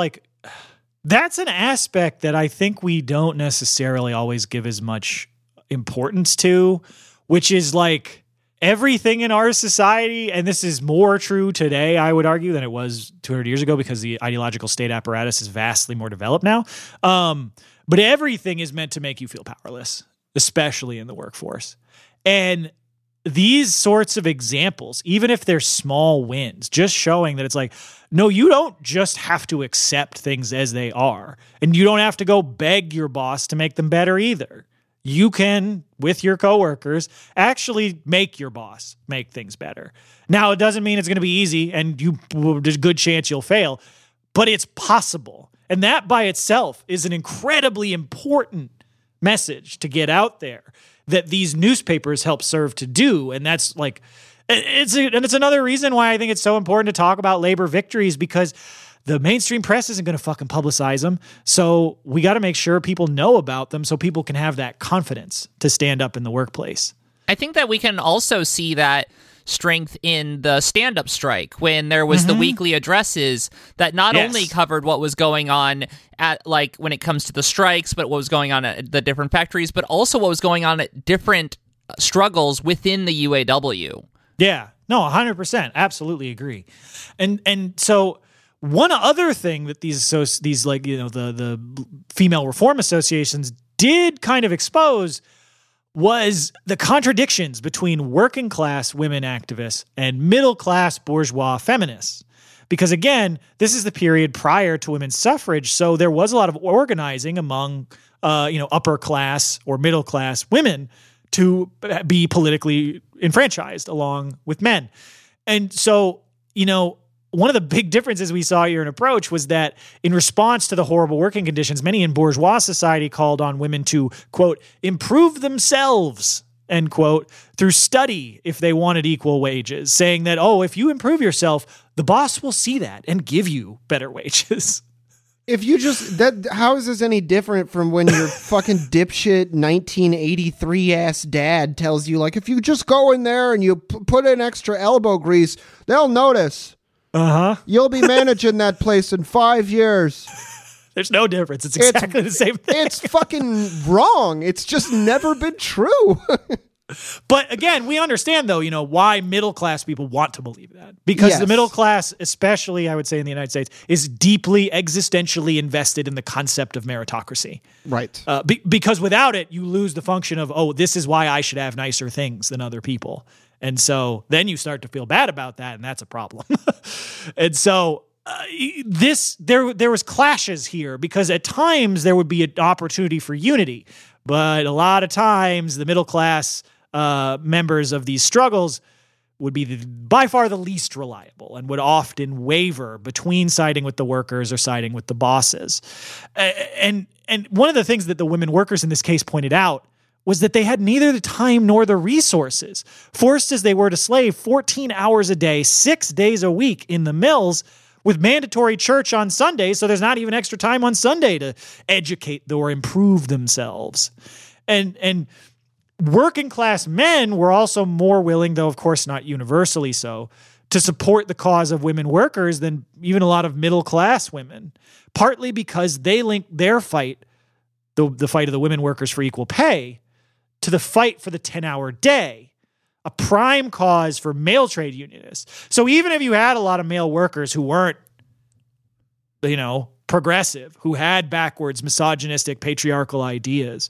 an aspect that I think we don't necessarily always give as much importance to, which is like everything in our society, and this is more true today, I would argue, than it was 200 years ago because the ideological state apparatus is vastly more developed now. But everything is meant to make you feel powerless, especially in the workforce. And these sorts of examples, even if they're small wins, just showing that it's like, no, you don't just have to accept things as they are. And you don't have to go beg your boss to make them better either. You can, with your coworkers, actually make your boss make things better. Now, it doesn't mean it's going to be easy, and there's a good chance you'll fail, but it's possible. And that by itself is an incredibly important message to get out there that these newspapers help serve to do. And that's like, it's another reason why I think it's so important to talk about labor victories, because the mainstream press isn't going to fucking publicize them. So we got to make sure people know about them so people can have that confidence to stand up in the workplace. I think that we can also see that strength in the stand-up strike when there was the weekly addresses that not only covered what was going on at, like, when it comes to the strikes, but what was going on at the different factories, but also what was going on at different struggles within the UAW. Yeah, no, 100%. Absolutely agree. And so one other thing that these like, you know, the female reform associations did kind of expose was the contradictions between working class women activists and middle class bourgeois feminists. Because again, this is the period prior to women's suffrage, so there was a lot of organizing among upper class or middle class women to be politically enfranchised along with men. And so, you know, one of the big differences we saw here in approach was that in response to the horrible working conditions, many in bourgeois society called on women to, quote, improve themselves, end quote, through study if they wanted equal wages, saying that, oh, if you improve yourself, the boss will see that and give you better wages. If you how is this any different from when your fucking dipshit 1983 ass dad tells you, like, if you just go in there and you put in extra elbow grease, they'll notice. You'll be managing that place in 5 years. There's no difference. It's exactly the same thing. It's fucking wrong. It's just never been true. But again, we understand, though, you know, why middle class people want to believe that. Because the middle class, especially, I would say in the United States, is deeply existentially invested in the concept of meritocracy. Right. Because without it, you lose the function of, oh, this is why I should have nicer things than other people. And so then you start to feel bad about that, and that's a problem. And so there was clashes here, because at times there would be an opportunity for unity, but a lot of times the middle class members of these struggles would be by far the least reliable and would often waver between siding with the workers or siding with the bosses. And one of the things that the women workers in this case pointed out was that they had neither the time nor the resources. Forced as they were to slave 14 hours a day, 6 days a week in the mills, with mandatory church on Sunday, so there's not even extra time on Sunday to educate or improve themselves. And working class men were also more willing, though of course not universally so, to support the cause of women workers than even a lot of middle class women, partly because they linked their fight, the fight of the women workers for equal pay, to the fight for the 10-hour day, a prime cause for male trade unionists. So even if you had a lot of male workers who weren't, you know, progressive, who had backwards, misogynistic, patriarchal ideas,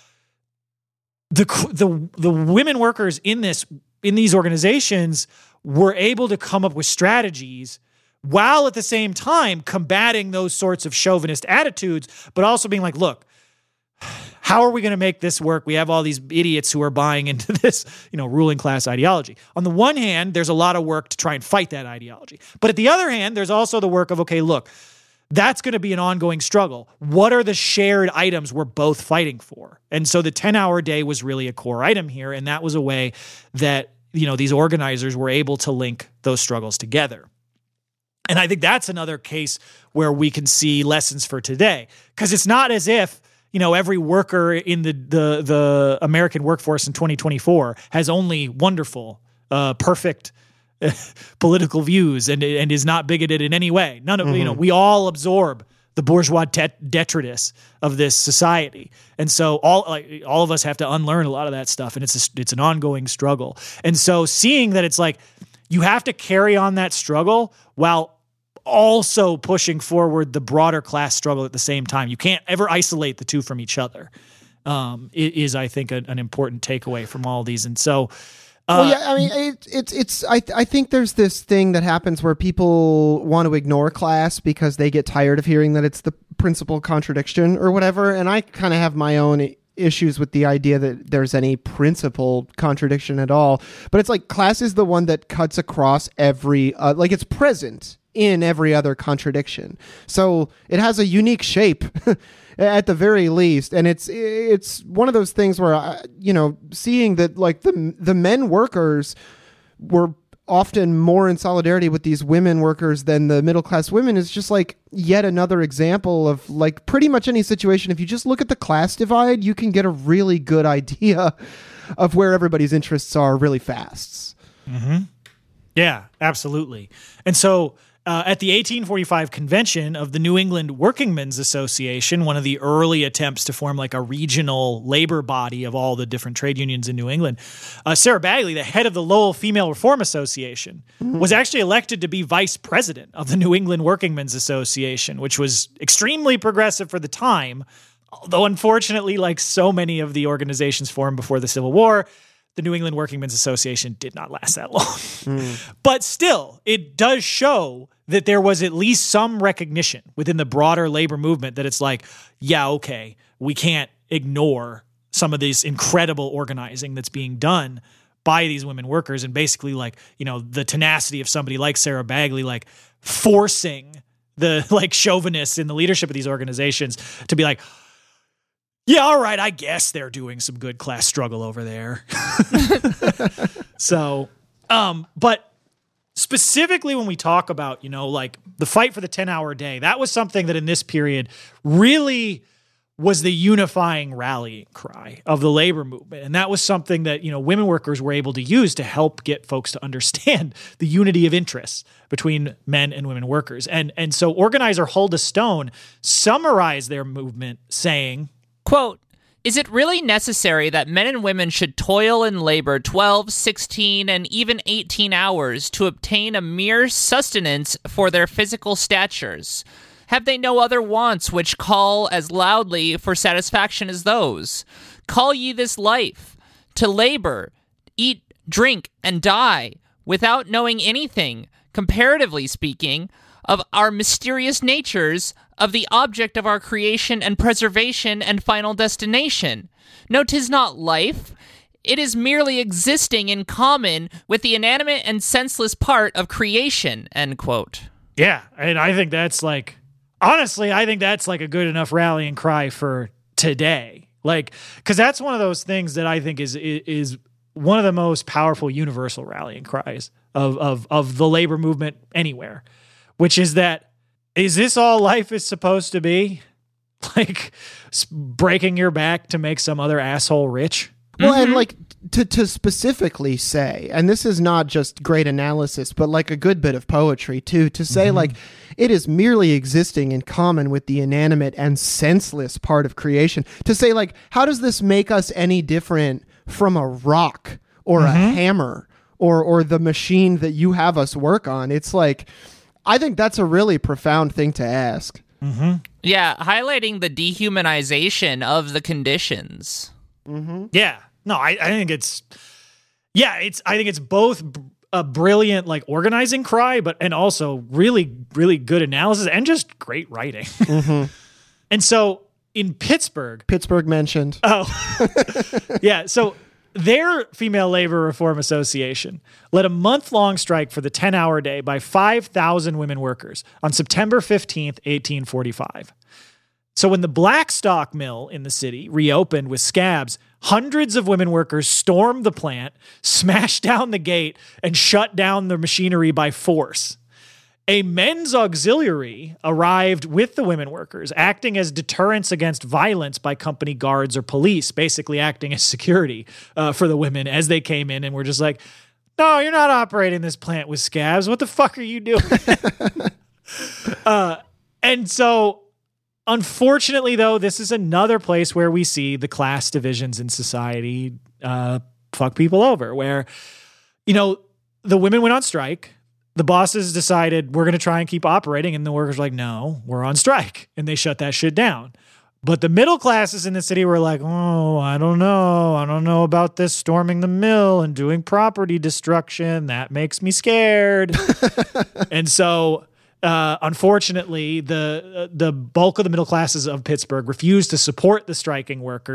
the women workers in these organizations were able to come up with strategies while at the same time combating those sorts of chauvinist attitudes, but also being like, look, how are we going to make this work? We have all these idiots who are buying into this, you know, ruling class ideology. On the one hand, there's a lot of work to try and fight that ideology. But at the other hand, there's also the work of, okay, look, that's going to be an ongoing struggle. What are the shared items we're both fighting for? And so the 10-hour day was really a core item here. And that was a way that, you know, these organizers were able to link those struggles together. And I think that's another case where we can see lessons for today, because it's not as if, you know, every worker in the American workforce in 2024 has only wonderful, perfect political views and is not bigoted in any way. None of, you know, we all absorb the bourgeois detritus of this society. And so all of us have to unlearn a lot of that stuff. And it's an ongoing struggle. And so seeing that it's like, you have to carry on that struggle while also pushing forward the broader class struggle at the same time. You can't ever isolate the two from each other. It is, I think, an important takeaway from all these. And so, well, yeah, I mean, I think there's this thing that happens where people want to ignore class because they get tired of hearing that it's the principal contradiction or whatever. And I kind of have my own issues with the idea that there's any principal contradiction at all. But it's like class is the one that cuts across every, like it's present in every other contradiction. So it has a unique shape at the very least. And it's one of those things where, seeing that like the men workers were often more in solidarity with these women workers than the middle class women is just like yet another example of like pretty much any situation. If you just look at the class divide, you can get a really good idea of where everybody's interests are really fast. Mm-hmm. Yeah, absolutely. And so at the 1845 convention of the New England Workingmen's Association, one of the early attempts to form like a regional labor body of all the different trade unions in New England, Sarah Bagley, the head of the Lowell Female Reform Association, was actually elected to be vice president of the New England Workingmen's Association, which was extremely progressive for the time. Although unfortunately, like so many of the organizations formed before the Civil War, the New England Workingmen's Association did not last that long. But still, it does show that there was at least some recognition within the broader labor movement that it's like, yeah, okay, we can't ignore some of this incredible organizing that's being done by these women workers, and basically like, the tenacity of somebody like Sarah Bagley, like forcing the like chauvinists in the leadership of these organizations to be like, yeah, all right, I guess they're doing some good class struggle over there. So, but specifically when we talk about, like the fight for the 10-hour day, that was something that in this period really was the unifying rallying cry of the labor movement. And that was something that, women workers were able to use to help get folks to understand the unity of interests between men and women workers. And so organizer Huldah Stone summarized their movement saying, quote, "Is it really necessary that men and women should toil and labor 12, 16, and even 18 hours to obtain a mere sustenance for their physical statures? Have they no other wants which call as loudly for satisfaction as those? Call ye this life, to labor, eat, drink, and die, without knowing anything, comparatively speaking, of our mysterious natures, of the object of our creation and preservation and final destination? No, 'tis not life. It is merely existing in common with the inanimate and senseless part of creation," end quote. Yeah, and I think that's like, honestly, I think that's like a good enough rallying cry for today. Like, because that's one of those things that I think is one of the most powerful universal rallying cries of the labor movement anywhere, which is that, is this all life is supposed to be? Like breaking your back to make some other asshole rich? Well, and like to specifically say, and this is not just great analysis, but like a good bit of poetry too, to say like it is merely existing in common with the inanimate and senseless part of creation. To say like, how does this make us any different from a rock or a hammer or the machine that you have us work on? It's like, I think that's a really profound thing to ask. Yeah, highlighting the dehumanization of the conditions. Yeah. No, I think it's both a brilliant like organizing cry, and also really, really good analysis and just great writing. And so in Pittsburgh mentioned. Oh, yeah. So their Female Labor Reform Association led a month-long strike for the 10-hour day by 5,000 women workers on September 15th, 1845. So when the Blackstock Mill in the city reopened with scabs, hundreds of women workers stormed the plant, smashed down the gate, and shut down the machinery by force. A men's auxiliary arrived with the women workers, acting as deterrents against violence by company guards or police, basically acting as security for the women as they came in and were just like, no, you're not operating this plant with scabs. What the fuck are you doing? And so, unfortunately, though, this is another place where we see the class divisions in society fuck people over, where, the women went on strike. The bosses decided we're going to try and keep operating, and the workers were like, no, we're on strike, and they shut that shit down. But the middle classes in the city were like, oh, I don't know about this storming the mill and doing property destruction. That makes me scared. And so, unfortunately, the bulk of the middle classes of Pittsburgh refused to support the striking workers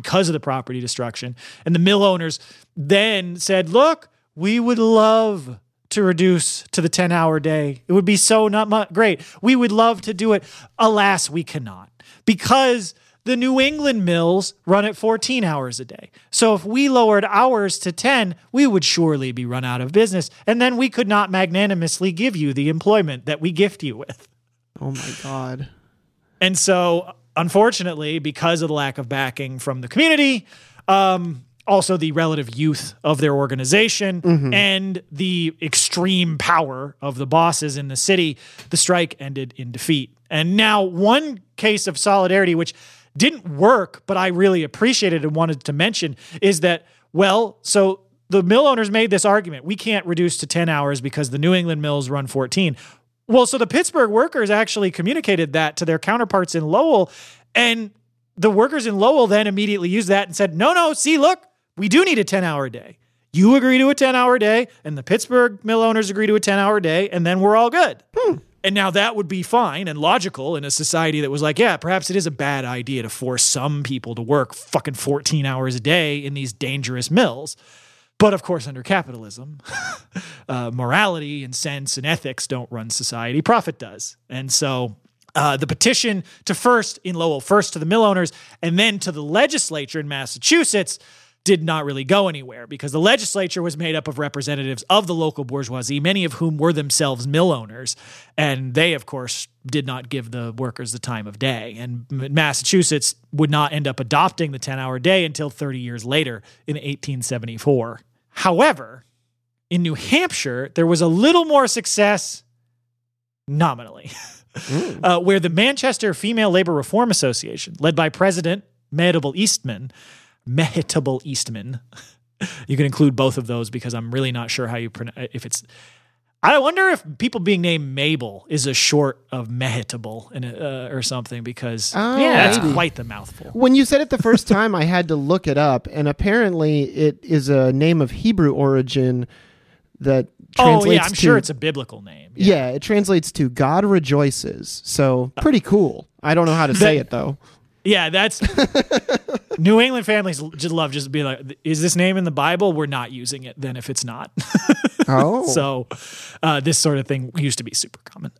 because of the property destruction. And the mill owners then said, look, we would love to reduce to the 10-hour day. It would be so great. We would love to do it. Alas, we cannot, because the New England mills run at 14 hours a day. So if we lowered ours to 10, we would surely be run out of business. And then we could not magnanimously give you the employment that we gift you with. Oh my God. And so, unfortunately, because of the lack of backing from the community, also the relative youth of their organization, and the extreme power of the bosses in the city, the strike ended in defeat. And now one case of solidarity, which didn't work, but I really appreciated and wanted to mention, is that, well, so the mill owners made this argument. We can't reduce to 10 hours because the New England mills run 14. Well, so the Pittsburgh workers actually communicated that to their counterparts in Lowell, and the workers in Lowell then immediately used that and said, no, see, look, we do need a 10-hour day. You agree to a 10-hour day, and the Pittsburgh mill owners agree to a 10-hour day, and then we're all good. And now that would be fine and logical in a society that was like, yeah, perhaps it is a bad idea to force some people to work fucking 14 hours a day in these dangerous mills. But of course, under capitalism, morality and sense and ethics don't run society. Profit does. And so the petition to first to the mill owners and then to the legislature in Massachusetts did not really go anywhere, because the legislature was made up of representatives of the local bourgeoisie, many of whom were themselves mill owners. And they, of course, did not give the workers the time of day. And Massachusetts would not end up adopting the 10-hour day until 30 years later in 1874. However, in New Hampshire, there was a little more success nominally, where the Manchester Female Labor Reform Association, led by President Mehitable Eastman, you can include both of those because I'm really not sure how you pronounce if it's. I wonder if people being named Mabel is a short of Mehitable or something, because that's quite the mouthful. When you said it the first time, I had to look it up, and apparently it is a name of Hebrew origin that translates I'm sure it's a biblical name. Yeah, it translates to God rejoices. So pretty cool. I don't know how to say it, though. Yeah, that's New England families just love just being like, is this name in the Bible? We're not using it then if it's not. So this sort of thing used to be super common.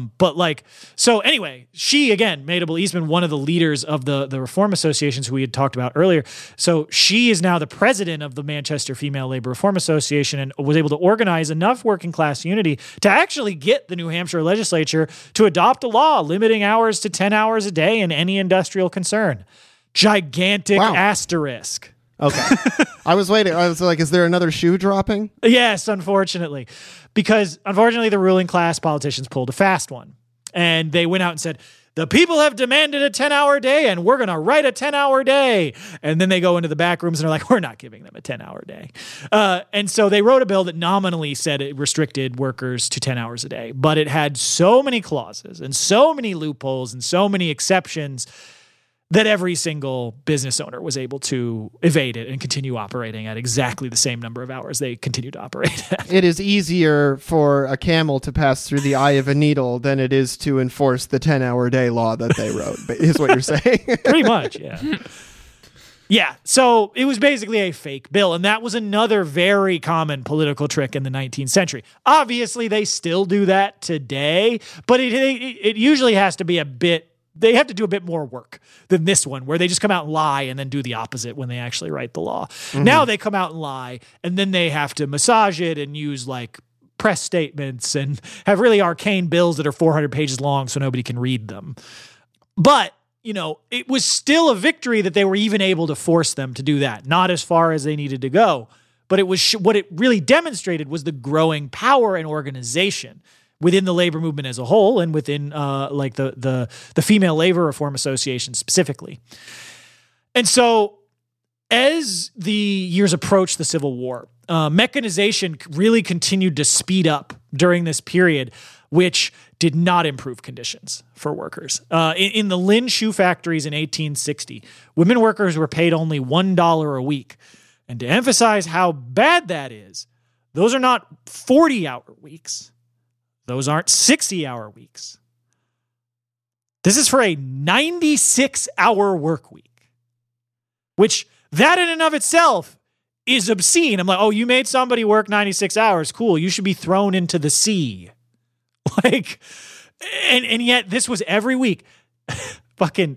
So anyway, she, again, Mehitable Eastman, one of the leaders of the reform associations who we had talked about earlier. So she is now the president of the Manchester Female Labor Reform Association and was able to organize enough working class unity to actually get the New Hampshire legislature to adopt a law limiting hours to 10 hours a day in any industrial concern. Gigantic asterisk. Okay. I was waiting. I was like, is there another shoe dropping? Yes, unfortunately. Because unfortunately, the ruling class politicians pulled a fast one. And they went out and said, the people have demanded a 10-hour day, and we're going to write a 10-hour day. And then they go into the back rooms and are like, we're not giving them a 10-hour day. And so they wrote a bill that nominally said it restricted workers to 10 hours a day. But it had so many clauses and so many loopholes and so many exceptions that every single business owner was able to evade it and continue operating at exactly the same number of hours they continue to operate at. It is easier for a camel to pass through the eye of a needle than it is to enforce the 10-hour day law that they wrote, is what you're saying. Pretty much, yeah. Yeah, so it was basically a fake bill, and that was another very common political trick in the 19th century. Obviously, they still do that today, but it usually has to be they have to do a bit more work than this one, where they just come out and lie and then do the opposite when they actually write the law. Mm-hmm. Now they come out and lie, and then they have to massage it and use like press statements and have really arcane bills that are 400 pages long so nobody can read them. But, it was still a victory that they were even able to force them to do that. Not as far as they needed to go, but it was what it really demonstrated was the growing power and organization within the labor movement as a whole, and within the Female Labor Reform Association specifically. And so as the years approached the Civil War, mechanization really continued to speed up during this period, which did not improve conditions for workers. In the Lynn shoe factories in 1860, women workers were paid only $1 a week. And to emphasize how bad that is, those are not 40-hour weeks. Those aren't 60-hour weeks. This is for a 96-hour work week. which that in and of itself is obscene. I'm like, oh, you made somebody work 96 hours. Cool. You should be thrown into the sea. Like, and yet this was every week. Fucking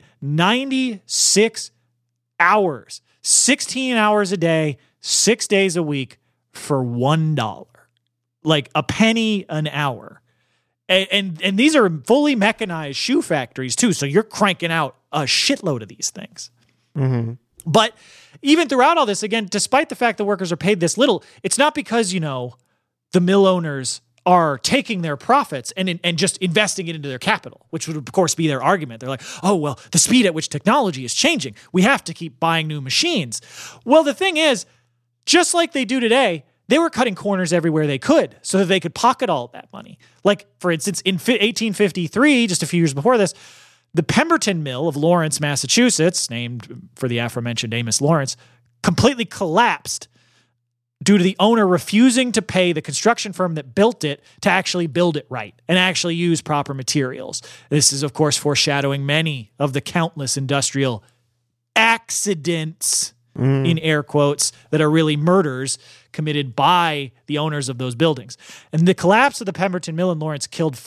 96 hours, 16 hours a day, 6 days a week for $1, like a penny an hour. And these are fully mechanized shoe factories too. So you're cranking out a shitload of these things. Mm-hmm. But even throughout all this, again, despite the fact the workers are paid this little, it's not because, the mill owners are taking their profits and just investing it into their capital, which would, of course, be their argument. They're like, oh, well, the speed at which technology is changing, we have to keep buying new machines. Well, the thing is, just like they do today, they were cutting corners everywhere they could so that they could pocket all of that money. Like, for instance, in 1853, just a few years before this, the Pemberton Mill of Lawrence, Massachusetts, named for the aforementioned Amos Lawrence, completely collapsed due to the owner refusing to pay the construction firm that built it to actually build it right and actually use proper materials. This is, of course, foreshadowing many of the countless industrial accidents, in air quotes, that are really murders committed by the owners of those buildings. And the collapse of the Pemberton Mill in Lawrence killed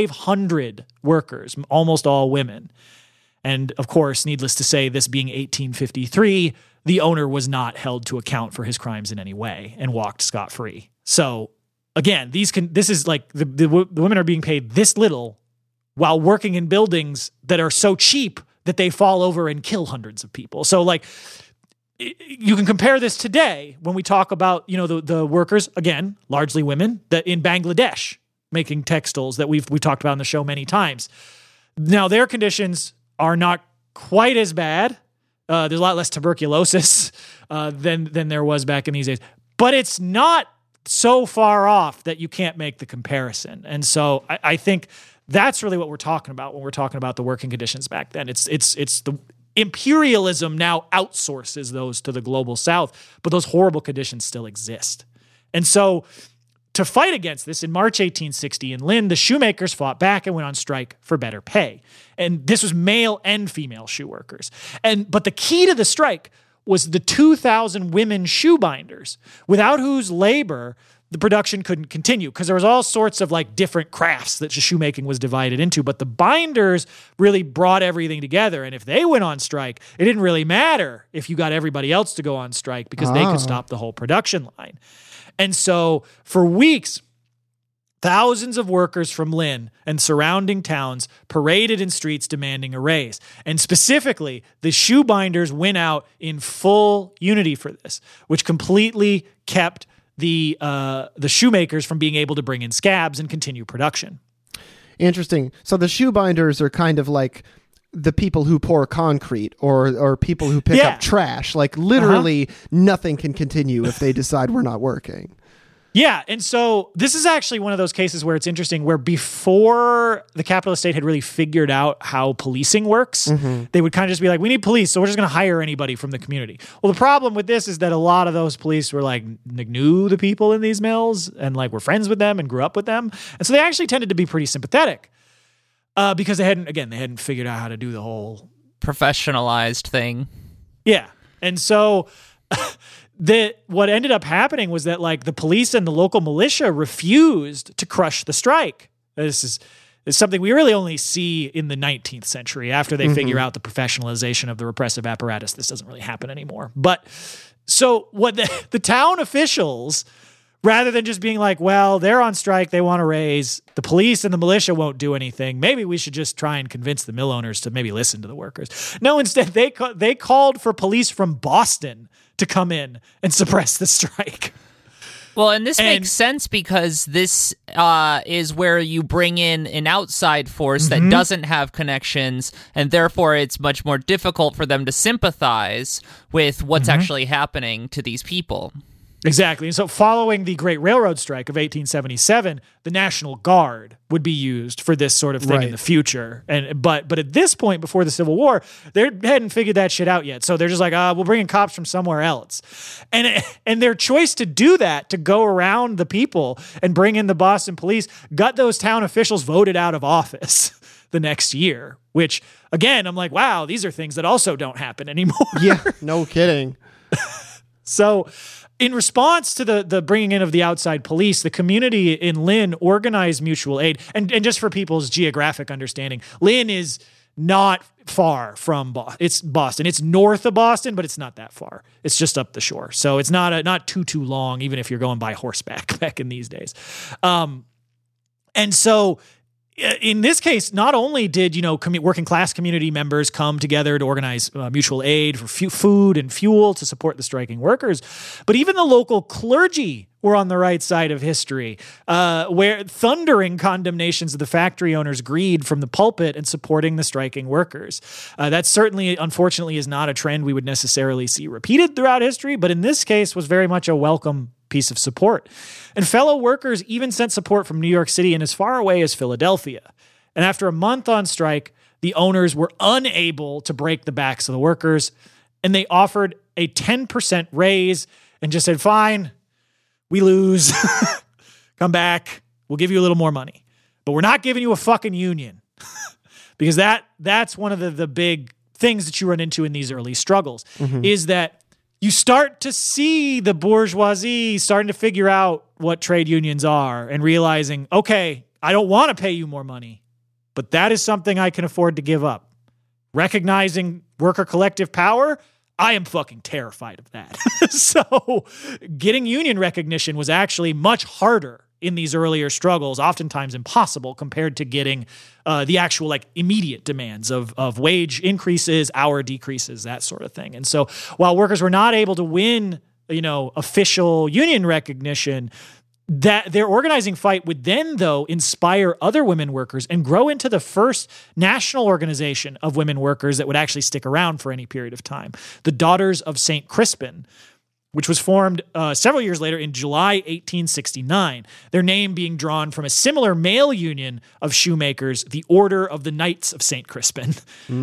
500 workers, almost all women. And of course, needless to say, this being 1853, the owner was not held to account for his crimes in any way and walked scot-free. So again, this is like the women are being paid this little while working in buildings that are so cheap that they fall over and kill hundreds of people. So like, you can compare this today when we talk about, the workers, again, largely women, that in Bangladesh making textiles that we've talked about on the show many times. Now, their conditions are not quite as bad. There's a lot less tuberculosis than there was back in these days. But it's not so far off that you can't make the comparison. And so I think that's really what we're talking about when we're talking about the working conditions back then. It's the imperialism now outsources those to the global South, but those horrible conditions still exist. And so to fight against this, in March 1860 in Lynn, the shoemakers fought back and went on strike for better pay. And this was male and female shoe workers. But the key to the strike was the 2,000 women shoe binders, without whose labor the production couldn't continue, because there was all sorts of like different crafts that shoemaking was divided into. But the binders really brought everything together. And if they went on strike, it didn't really matter if you got everybody else to go on strike, because they could stop the whole production line. And so for weeks, thousands of workers from Lynn and surrounding towns paraded in streets demanding a raise. And specifically, the shoe binders went out in full unity for this, which completely kept the shoemakers from being able to bring in scabs and continue production. Interesting. So the shoe binders are kind of like the people who pour concrete or people who pick up trash. Like literally nothing can continue if they decide we're not working. Yeah, and so this is actually one of those cases where it's interesting, where before the capitalist state had really figured out how policing works, they would kind of just be like, we need police, so we're just going to hire anybody from the community. Well, the problem with this is that a lot of those police were like, knew the people in these mills and like were friends with them and grew up with them. And so they actually tended to be pretty sympathetic because they hadn't figured out how to do the whole professionalized thing. Yeah. And so what ended up happening was that like the police and the local militia refused to crush the strike. This is something we really only see in the 19th century after they figure out the professionalization of the repressive apparatus. This doesn't really happen anymore. But so what the town officials, rather than just being like, well, they're on strike, they want to raise, the police and the militia won't do anything, maybe we should just try and convince the mill owners to maybe listen to the workers. No, instead they called for police from Boston to come in and suppress the strike. Well, and this makes sense because this is where you bring in an outside force that doesn't have connections, and therefore it's much more difficult for them to sympathize with what's actually happening to these people. Exactly. And so following the Great Railroad Strike of 1877, the National Guard would be used for this sort of thing in the future. But at this point, before the Civil War, they hadn't figured that shit out yet. So they're just like, we'll bring in cops from somewhere else. And their choice to do that, to go around the people and bring in the Boston police, got those town officials voted out of office. the next year, which again, I'm like, wow, these are things that also don't happen anymore. Yeah, no kidding. So in response to the bringing in of the outside police, the community in Lynn organized mutual aid. And just for people's geographic understanding, Lynn is not far from It's Boston. It's north of Boston, but it's not that far. It's just up the shore. So it's not too long, even if you're going by horseback back in these days. And so in this case, not only did, working class community members come together to organize mutual aid for food and fuel to support the striking workers, but even the local clergy were on the right side of history, where thundering condemnations of the factory owners' greed from the pulpit and supporting the striking workers. That certainly, unfortunately, is not a trend we would necessarily see repeated throughout history, but in this case was very much a welcome piece of support. And fellow workers even sent support from New York City and as far away as Philadelphia. And after a month on strike, the owners were unable to break the backs of the workers, and they offered a 10% raise and just said, fine, we lose. Come back. We'll give you a little more money. But we're not giving you a fucking union. Because that's one of the big things that you run into in these early struggles, is that you start to see the bourgeoisie starting to figure out what trade unions are and realizing, okay, I don't want to pay you more money, but that is something I can afford to give up. Recognizing worker collective power, I am fucking terrified of that. So getting union recognition was actually much harder in these earlier struggles, oftentimes impossible compared to getting the actual immediate demands of wage increases, hour decreases, that sort of thing. And so while workers were not able to win, official union recognition, that their organizing fight would then, though, inspire other women workers and grow into the first national organization of women workers that would actually stick around for any period of time, the Daughters of St. Crispin, which was formed several years later in July 1869, their name being drawn from a similar male union of shoemakers, the Order of the Knights of St. Crispin,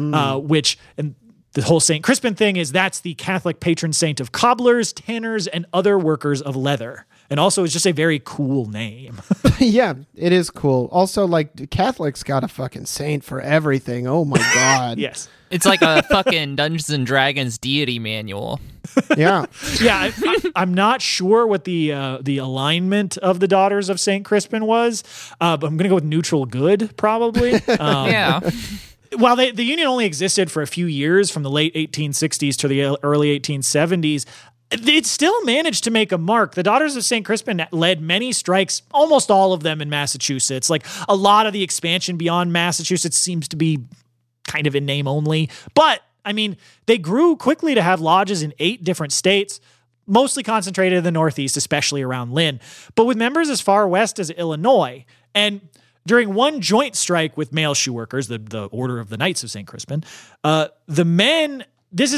and the whole St. Crispin thing is that's the Catholic patron saint of cobblers, tanners, and other workers of leather. And also it's just a very cool name. Yeah, it is cool. Also, Catholics got a fucking saint for everything. Oh my God. Yes. It's like a fucking Dungeons and Dragons deity manual. Yeah. Yeah, I'm not sure what the alignment of the Daughters of St. Crispin was, but I'm going to go with neutral good, probably. Yeah. While the union only existed for a few years, from the late 1860s to the early 1870s, it still managed to make a mark. The Daughters of St. Crispin led many strikes, almost all of them in Massachusetts. A lot of the expansion beyond Massachusetts seems to be kind of in name only. But, they grew quickly to have lodges in 8 different states, mostly concentrated in the Northeast, especially around Lynn, but with members as far west as Illinois. And during one joint strike with male shoe workers, the Order of the Knights of St. Crispin, the men... This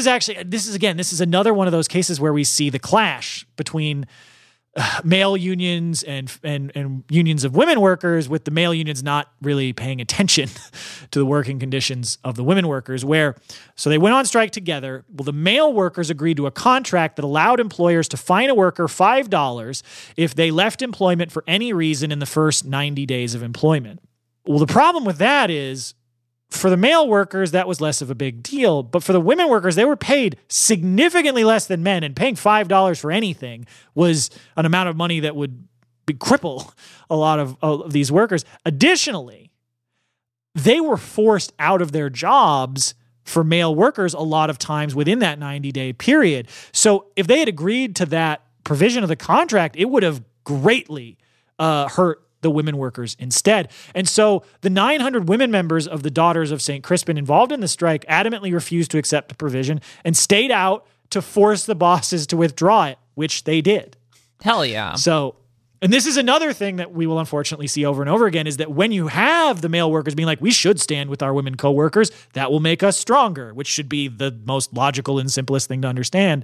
is another one of those cases where we see the clash between male unions and unions of women workers, with the male unions not really paying attention to the working conditions of the women workers, so they went on strike together. Well, the male workers agreed to a contract that allowed employers to fine a worker $5 if they left employment for any reason in the first 90 days of employment. Well, the problem with that is, for the male workers, that was less of a big deal. But for the women workers, they were paid significantly less than men, and paying $5 for anything was an amount of money that would cripple a lot of these workers. Additionally, they were forced out of their jobs for male workers a lot of times within that 90-day period. So if they had agreed to that provision of the contract, it would have greatly hurt the women workers instead. And so the 900 women members of the Daughters of St. Crispin involved in the strike adamantly refused to accept the provision and stayed out to force the bosses to withdraw it, which they did. Hell yeah. So, and this is another thing that we will unfortunately see over and over again, is that when you have the male workers being like, we should stand with our women coworkers, that will make us stronger, which should be the most logical and simplest thing to understand,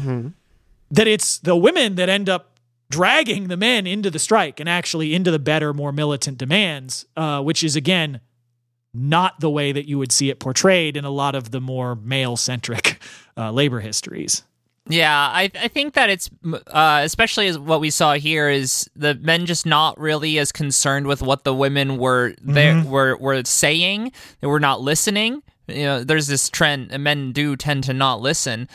that it's the women that end up dragging the men into the strike and actually into the better, more militant demands, which is, again, not the way that you would see it portrayed in a lot of the more male-centric labor histories. Yeah, I think that it's especially as what we saw here is the men just not really as concerned with what the women were were saying. They were not listening. There's this trend, and men do tend to not listen.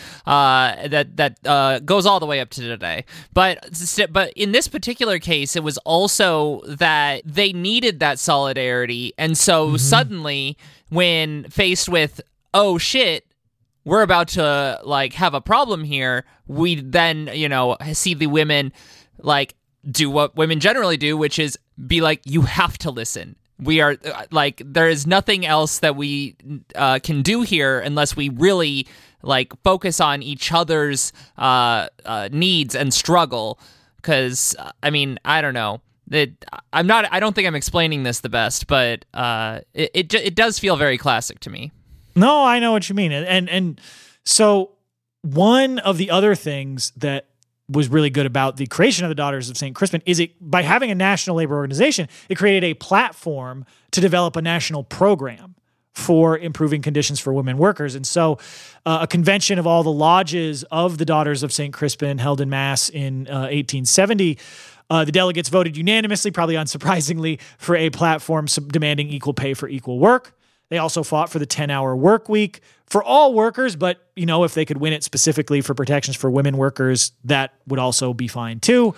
That goes all the way up to today. But in this particular case, it was also that they needed that solidarity, and so suddenly, when faced with oh shit, we're about to have a problem here, we then see the women do what women generally do, which is be like, you have to listen. We are there is nothing else that we can do here unless we really focus on each other's needs and struggle. Because I don't know. I don't think I'm explaining this the best, but it does feel very classic to me. No, I know what you mean. And so one of the other things that was really good about the creation of the Daughters of St. Crispin is by having a national labor organization, it created a platform to develop a national program for improving conditions for women workers. And so a convention of all the lodges of the Daughters of St. Crispin held in Mass in 1870, the delegates voted unanimously, probably unsurprisingly, for a platform demanding equal pay for equal work. They also fought for the 10-hour work week for all workers, but, if they could win it specifically for protections for women workers, that would also be fine too.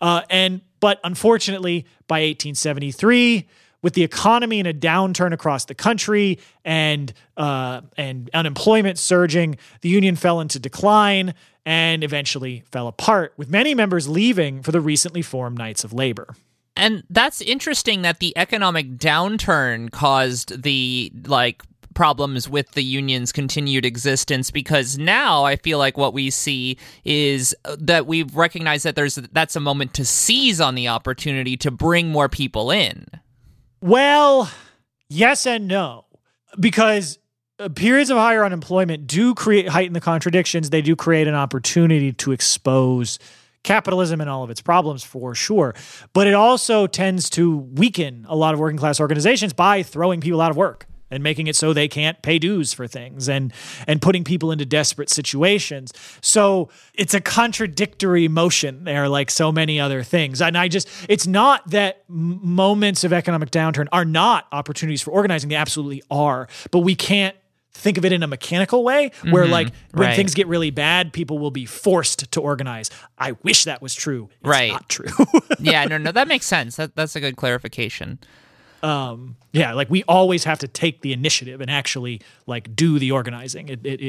But unfortunately, by 1873, with the economy in a downturn across the country and unemployment surging, the union fell into decline and eventually fell apart, with many members leaving for the recently formed Knights of Labor. And that's interesting that the economic downturn caused the problems with the union's continued existence, because now I feel like what we see is that we've recognized that that's a moment to seize on the opportunity to bring more people in. Well, yes and no, because periods of higher unemployment do heighten the contradictions. They do create an opportunity to expose capitalism and all of its problems, for sure. But it also tends to weaken a lot of working class organizations by throwing people out of work and making it so they can't pay dues for things and putting people into desperate situations. So it's a contradictory motion there, like so many other things. And it's not that moments of economic downturn are not opportunities for organizing. They absolutely are. But we can't think of it in a mechanical way where when things get really bad, people will be forced to organize. I wish that was true. It's not true. Yeah, no, that makes sense. That's a good clarification. We always have to take the initiative and actually do the organizing.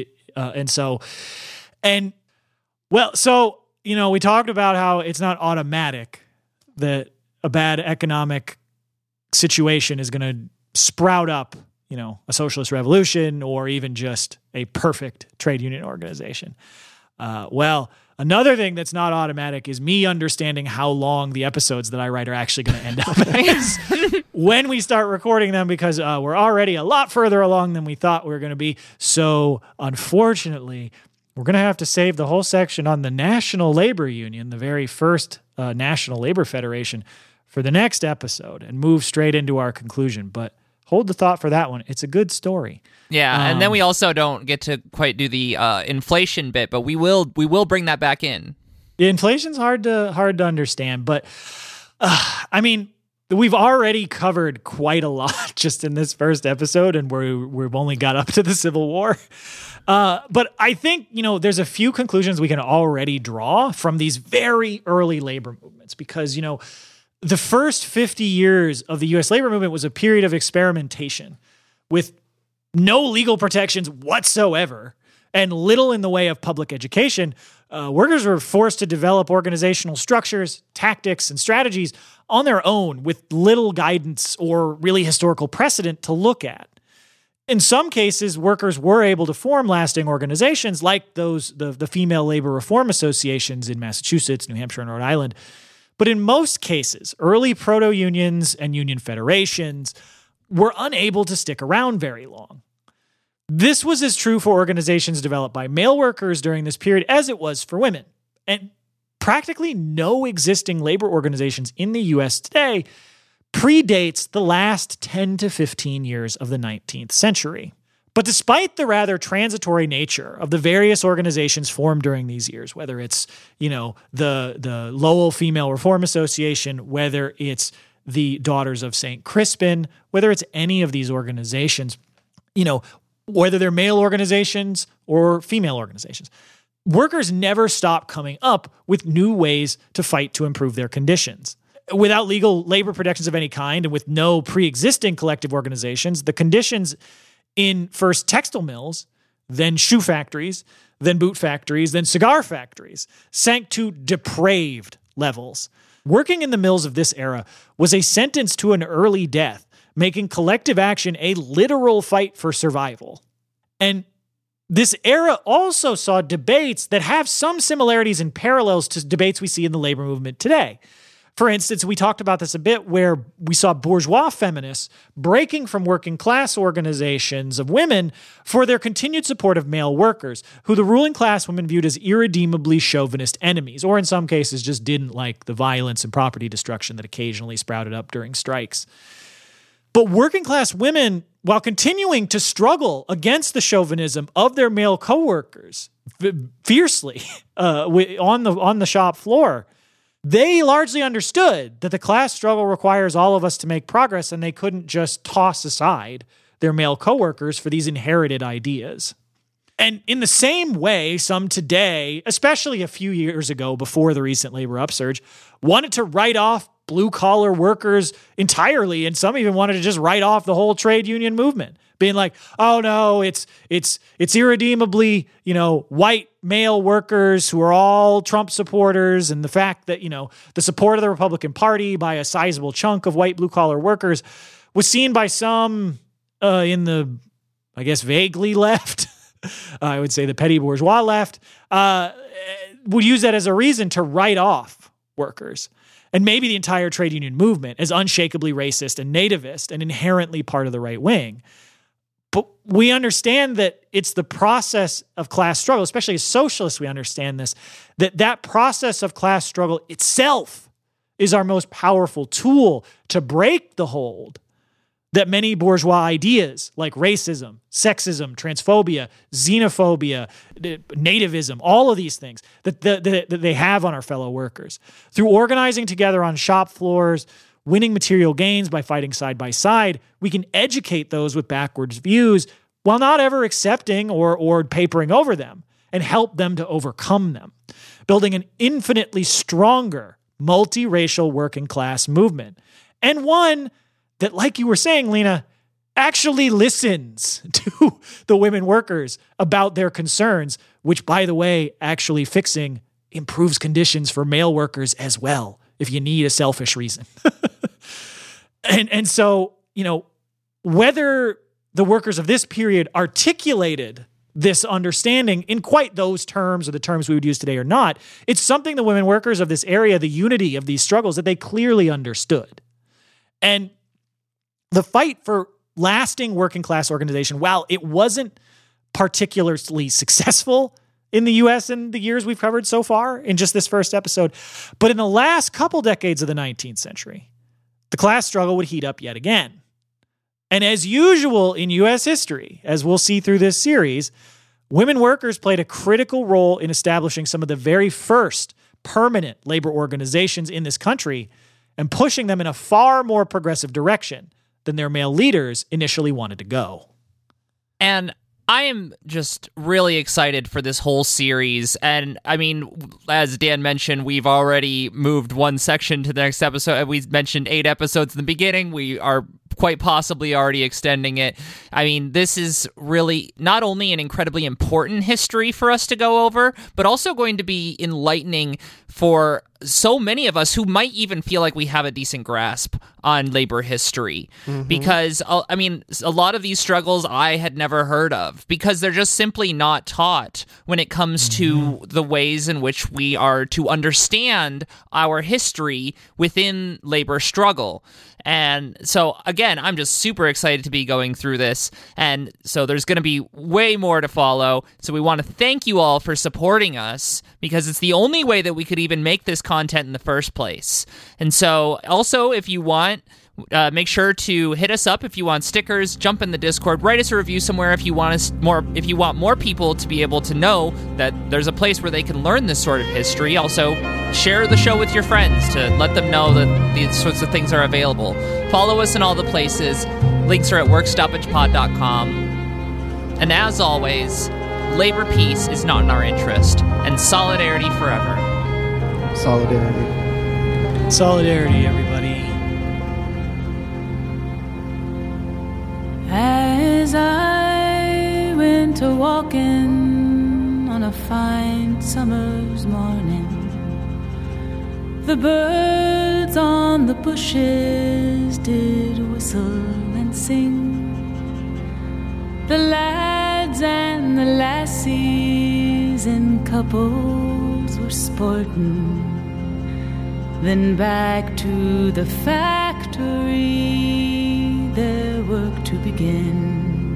We talked about how it's not automatic that a bad economic situation is going to sprout up a socialist revolution or even just a perfect trade union organization. Another thing that's not automatic is me understanding how long the episodes that I write are actually going to end up as when we start recording them, because we're already a lot further along than we thought we were going to be. So unfortunately, we're going to have to save the whole section on the National Labor Union, the very first National Labor Federation, for the next episode and move straight into our conclusion. But hold the thought for that one. It's a good story. Yeah, and then we also don't get to quite do the inflation bit, but we will bring that back in. Inflation's hard to understand, but we've already covered quite a lot just in this first episode, and we've only got up to the Civil War. But I think, there's a few conclusions we can already draw from these very early labor movements, because, the first 50 years of the U.S. labor movement was a period of experimentation with no legal protections whatsoever and little in the way of public education. Workers were forced to develop organizational structures, tactics, and strategies on their own with little guidance or really historical precedent to look at. In some cases, workers were able to form lasting organizations like the female labor reform associations in Massachusetts, New Hampshire, and Rhode Island. But in most cases, early proto-unions and union federations were unable to stick around very long. This was as true for organizations developed by male workers during this period as it was for women. And practically no existing labor organizations in the U.S. today predates the last 10 to 15 years of the 19th century. But despite the rather transitory nature of the various organizations formed during these years, whether it's, the Lowell Female Reform Association, whether it's the Daughters of St. Crispin, whether it's any of these organizations, whether they're male organizations or female organizations, workers never stop coming up with new ways to fight to improve their conditions. Without legal labor protections of any kind and with no pre-existing collective organizations, the conditions in first textile mills, then shoe factories, then boot factories, then cigar factories sank to depraved levels. Working in the mills of this era was a sentence to an early death, making collective action a literal fight for survival. And this era also saw debates that have some similarities and parallels to debates we see in the labor movement today. For instance, we talked about this a bit where we saw bourgeois feminists breaking from working class organizations of women for their continued support of male workers, who the ruling class women viewed as irredeemably chauvinist enemies, or in some cases just didn't like the violence and property destruction that occasionally sprouted up during strikes. But working class women, while continuing to struggle against the chauvinism of their male coworkers fiercely on the shop floor, they largely understood that the class struggle requires all of us to make progress, and they couldn't just toss aside their male coworkers for these inherited ideas. And in the same way, some today, especially a few years ago before the recent labor upsurge, wanted to write off blue-collar workers entirely, and some even wanted to just write off the whole trade union movement, being like, oh no, it's irredeemably, white male workers who are all Trump supporters, and the fact that, the support of the Republican Party by a sizable chunk of white blue-collar workers was seen by some in the, I guess, vaguely left, I would say the petty bourgeois left, would use that as a reason to write off workers. And maybe the entire trade union movement as unshakably racist and nativist and inherently part of the right wing. But we understand that it's the process of class struggle, especially as socialists, we understand this, that process of class struggle itself is our most powerful tool to break the hold that many bourgeois ideas like racism, sexism, transphobia, xenophobia, nativism, all of these things that they have on our fellow workers. Through organizing together on shop floors, winning material gains by fighting side by side, we can educate those with backwards views while not ever accepting or papering over them, and help them to overcome them, building an infinitely stronger multiracial working class movement, and one that, like you were saying, Lena, actually listens to the women workers about their concerns, which, by the way, actually fixing improves conditions for male workers as well, if you need a selfish reason. And so, whether the workers of this period articulated this understanding in quite those terms or the terms we would use today or not, it's something the women workers of this area, the unity of these struggles, that they clearly understood. And the fight for lasting working class organization, while it wasn't particularly successful in the U.S. in the years we've covered so far in just this first episode, but in the last couple decades of the 19th century, the class struggle would heat up yet again. And as usual in U.S. history, as we'll see through this series, women workers played a critical role in establishing some of the very first permanent labor organizations in this country and pushing them in a far more progressive direction than their male leaders initially wanted to go. And I am just really excited for this whole series. And I mean, as Dan mentioned, we've already moved one section to the next episode. We mentioned 8 episodes in the beginning. We are quite possibly already extending it. I mean, this is really not only an incredibly important history for us to go over, but also going to be enlightening for so many of us who might even feel like we have a decent grasp on labor history. Because, I mean, a lot of these struggles I had never heard of because they're just simply not taught when it comes to the ways in which we are to understand our history within labor struggle. And so, again, I'm just super excited to be going through this. And so there's going to be way more to follow. So we want to thank you all for supporting us because it's the only way that we could even make this content in the first place. And so also, if you want, Make sure to hit us up if you want stickers. Jump in the Discord. Write us a review somewhere if you want more people to be able to know that there's a place where they can learn this sort of history. Also, share the show with your friends to let them know that these sorts of things are available. Follow us in all the places. Links are at workstoppagepod.com. And as always, labor peace is not in our interest, and solidarity forever. Solidarity. Solidarity, everybody. As I went a walking on a fine summer's morning, the birds on the bushes did whistle and sing. The lads and the lassies in couples were sporting. Then back to the factory, their work to begin.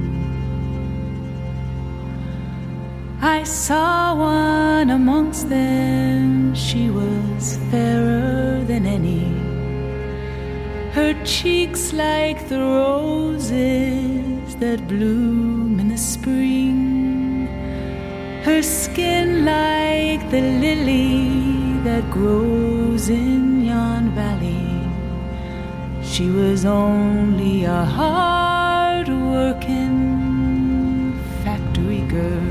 I saw one amongst them, she was fairer than any. Her cheeks like the roses that bloom in the spring. Her skin like the lily that grows in yon valley. She was only a hard-working factory girl.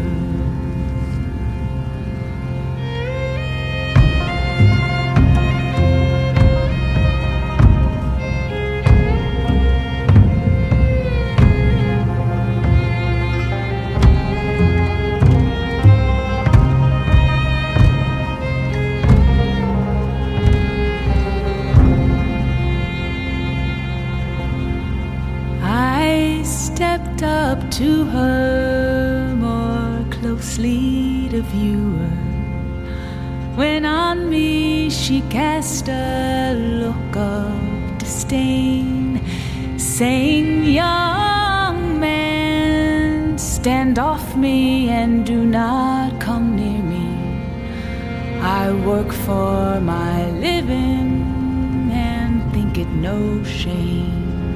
Stepped up to her more closely to view her, when on me she cast a look of disdain, saying, "Young man, stand off me and do not come near me. I work for my living and think it no shame."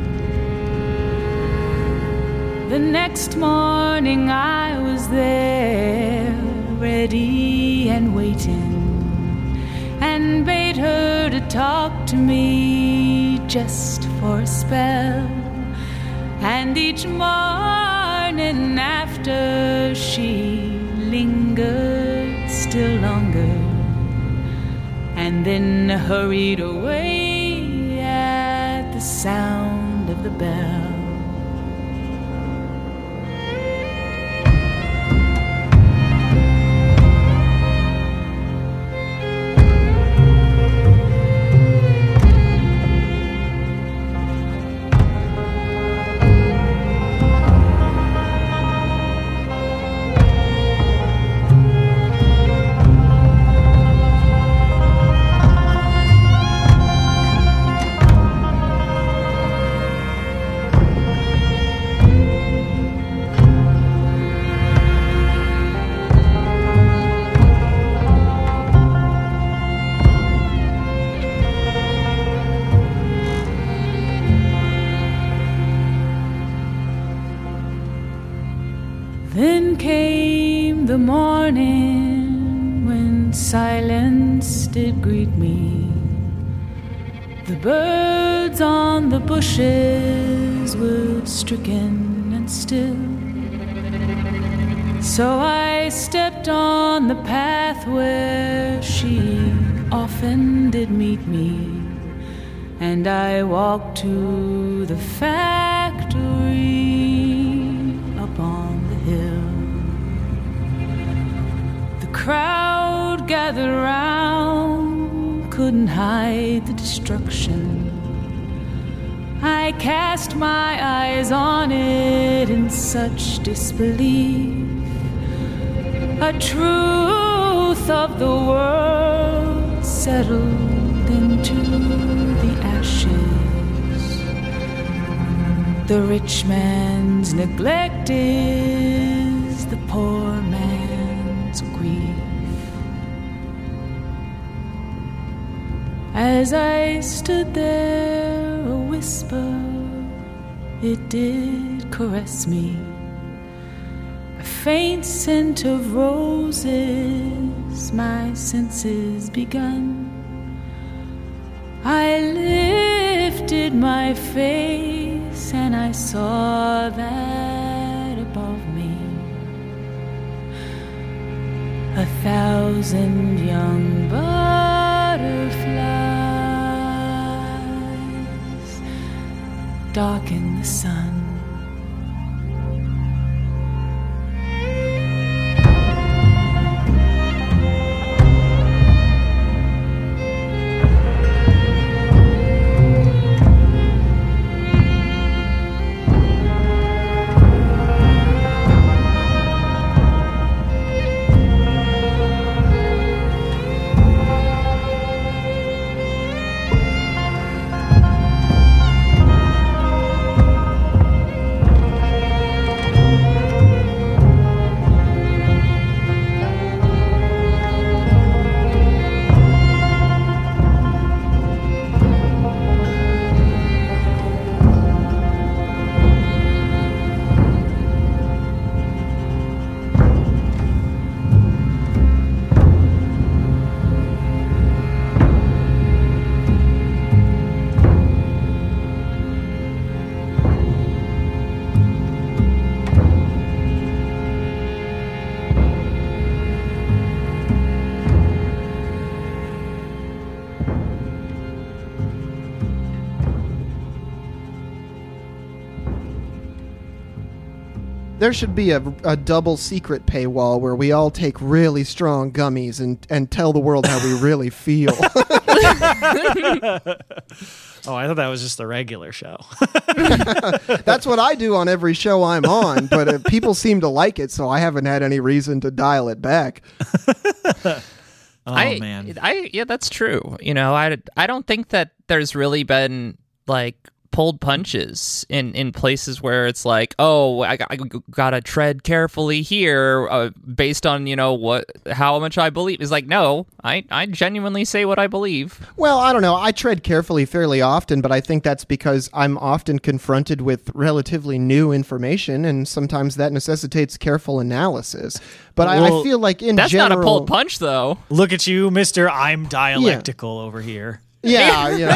The next morning I was there, ready and waiting, and bade her to talk to me just for a spell. And each morning after she lingered still longer, and then hurried away at the sound of the bell. Then came the morning when silence did greet me. The birds on the bushes were stricken and still. So I stepped on the path where she often did meet me, and I walked to the factory up on the hill. The crowd gathered round, couldn't hide the destruction. I cast my eyes on it in such disbelief. A truth of the world settled into the ashes. The rich man's neglect is the poor man's grief. As I stood there, a whisper, it did caress me. A faint scent of roses, my senses begun. I lifted my face and I saw that above me 1,000 young butterflies darken the sun. There should be a double secret paywall where we all take really strong gummies and tell the world how we really feel. Oh, I thought that was just the regular show. That's what I do on every show I'm on, but people seem to like it, so I haven't had any reason to dial it back. Man. Yeah, that's true. You know, I don't think that there's really been like pulled punches in places where it's like, oh, I gotta tread carefully here based on, you know, how much I believe. It's like, no, I genuinely say what I believe. Well, I don't know. I tread carefully fairly often, but I think that's because I'm often confronted with relatively new information, and sometimes that necessitates careful analysis. But I feel like in that's general... That's not a pulled punch, though. Look at you, Mr. I'm dialectical over here. Yeah.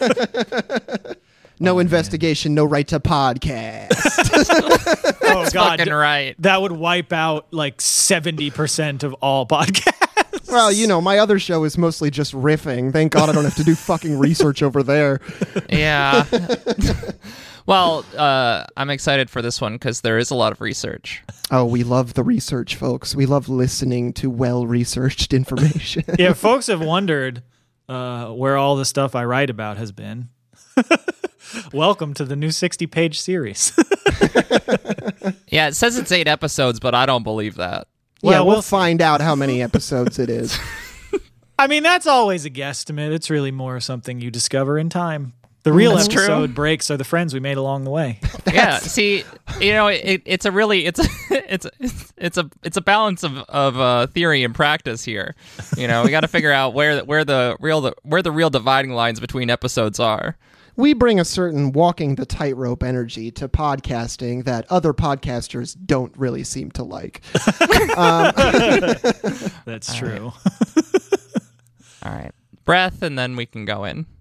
No investigation, no right to podcast. Oh, God. Fucking right. That would wipe out like 70% of all podcasts. Well, you know, my other show is mostly just riffing. Thank God I don't have to do fucking research over there. Yeah. Well, I'm excited for this one because there is a lot of research. Oh, we love the research, folks. We love listening to well-researched information. Yeah, folks have wondered where all the stuff I write about has been. Welcome to the new 60-page series. Yeah, it says it's 8 episodes, but I don't believe that. Yeah, we'll find out how many episodes it is. I mean, that's always a guesstimate. It's really more something you discover in time. The real episode breaks are the friends we made along the way. Yeah, see, you know, it's a balance of theory and practice here. You know, we got to figure out where the real dividing lines between episodes are. We bring a certain walking the tightrope energy to podcasting that other podcasters don't really seem to like. That's true. All right. Breath, and then we can go in.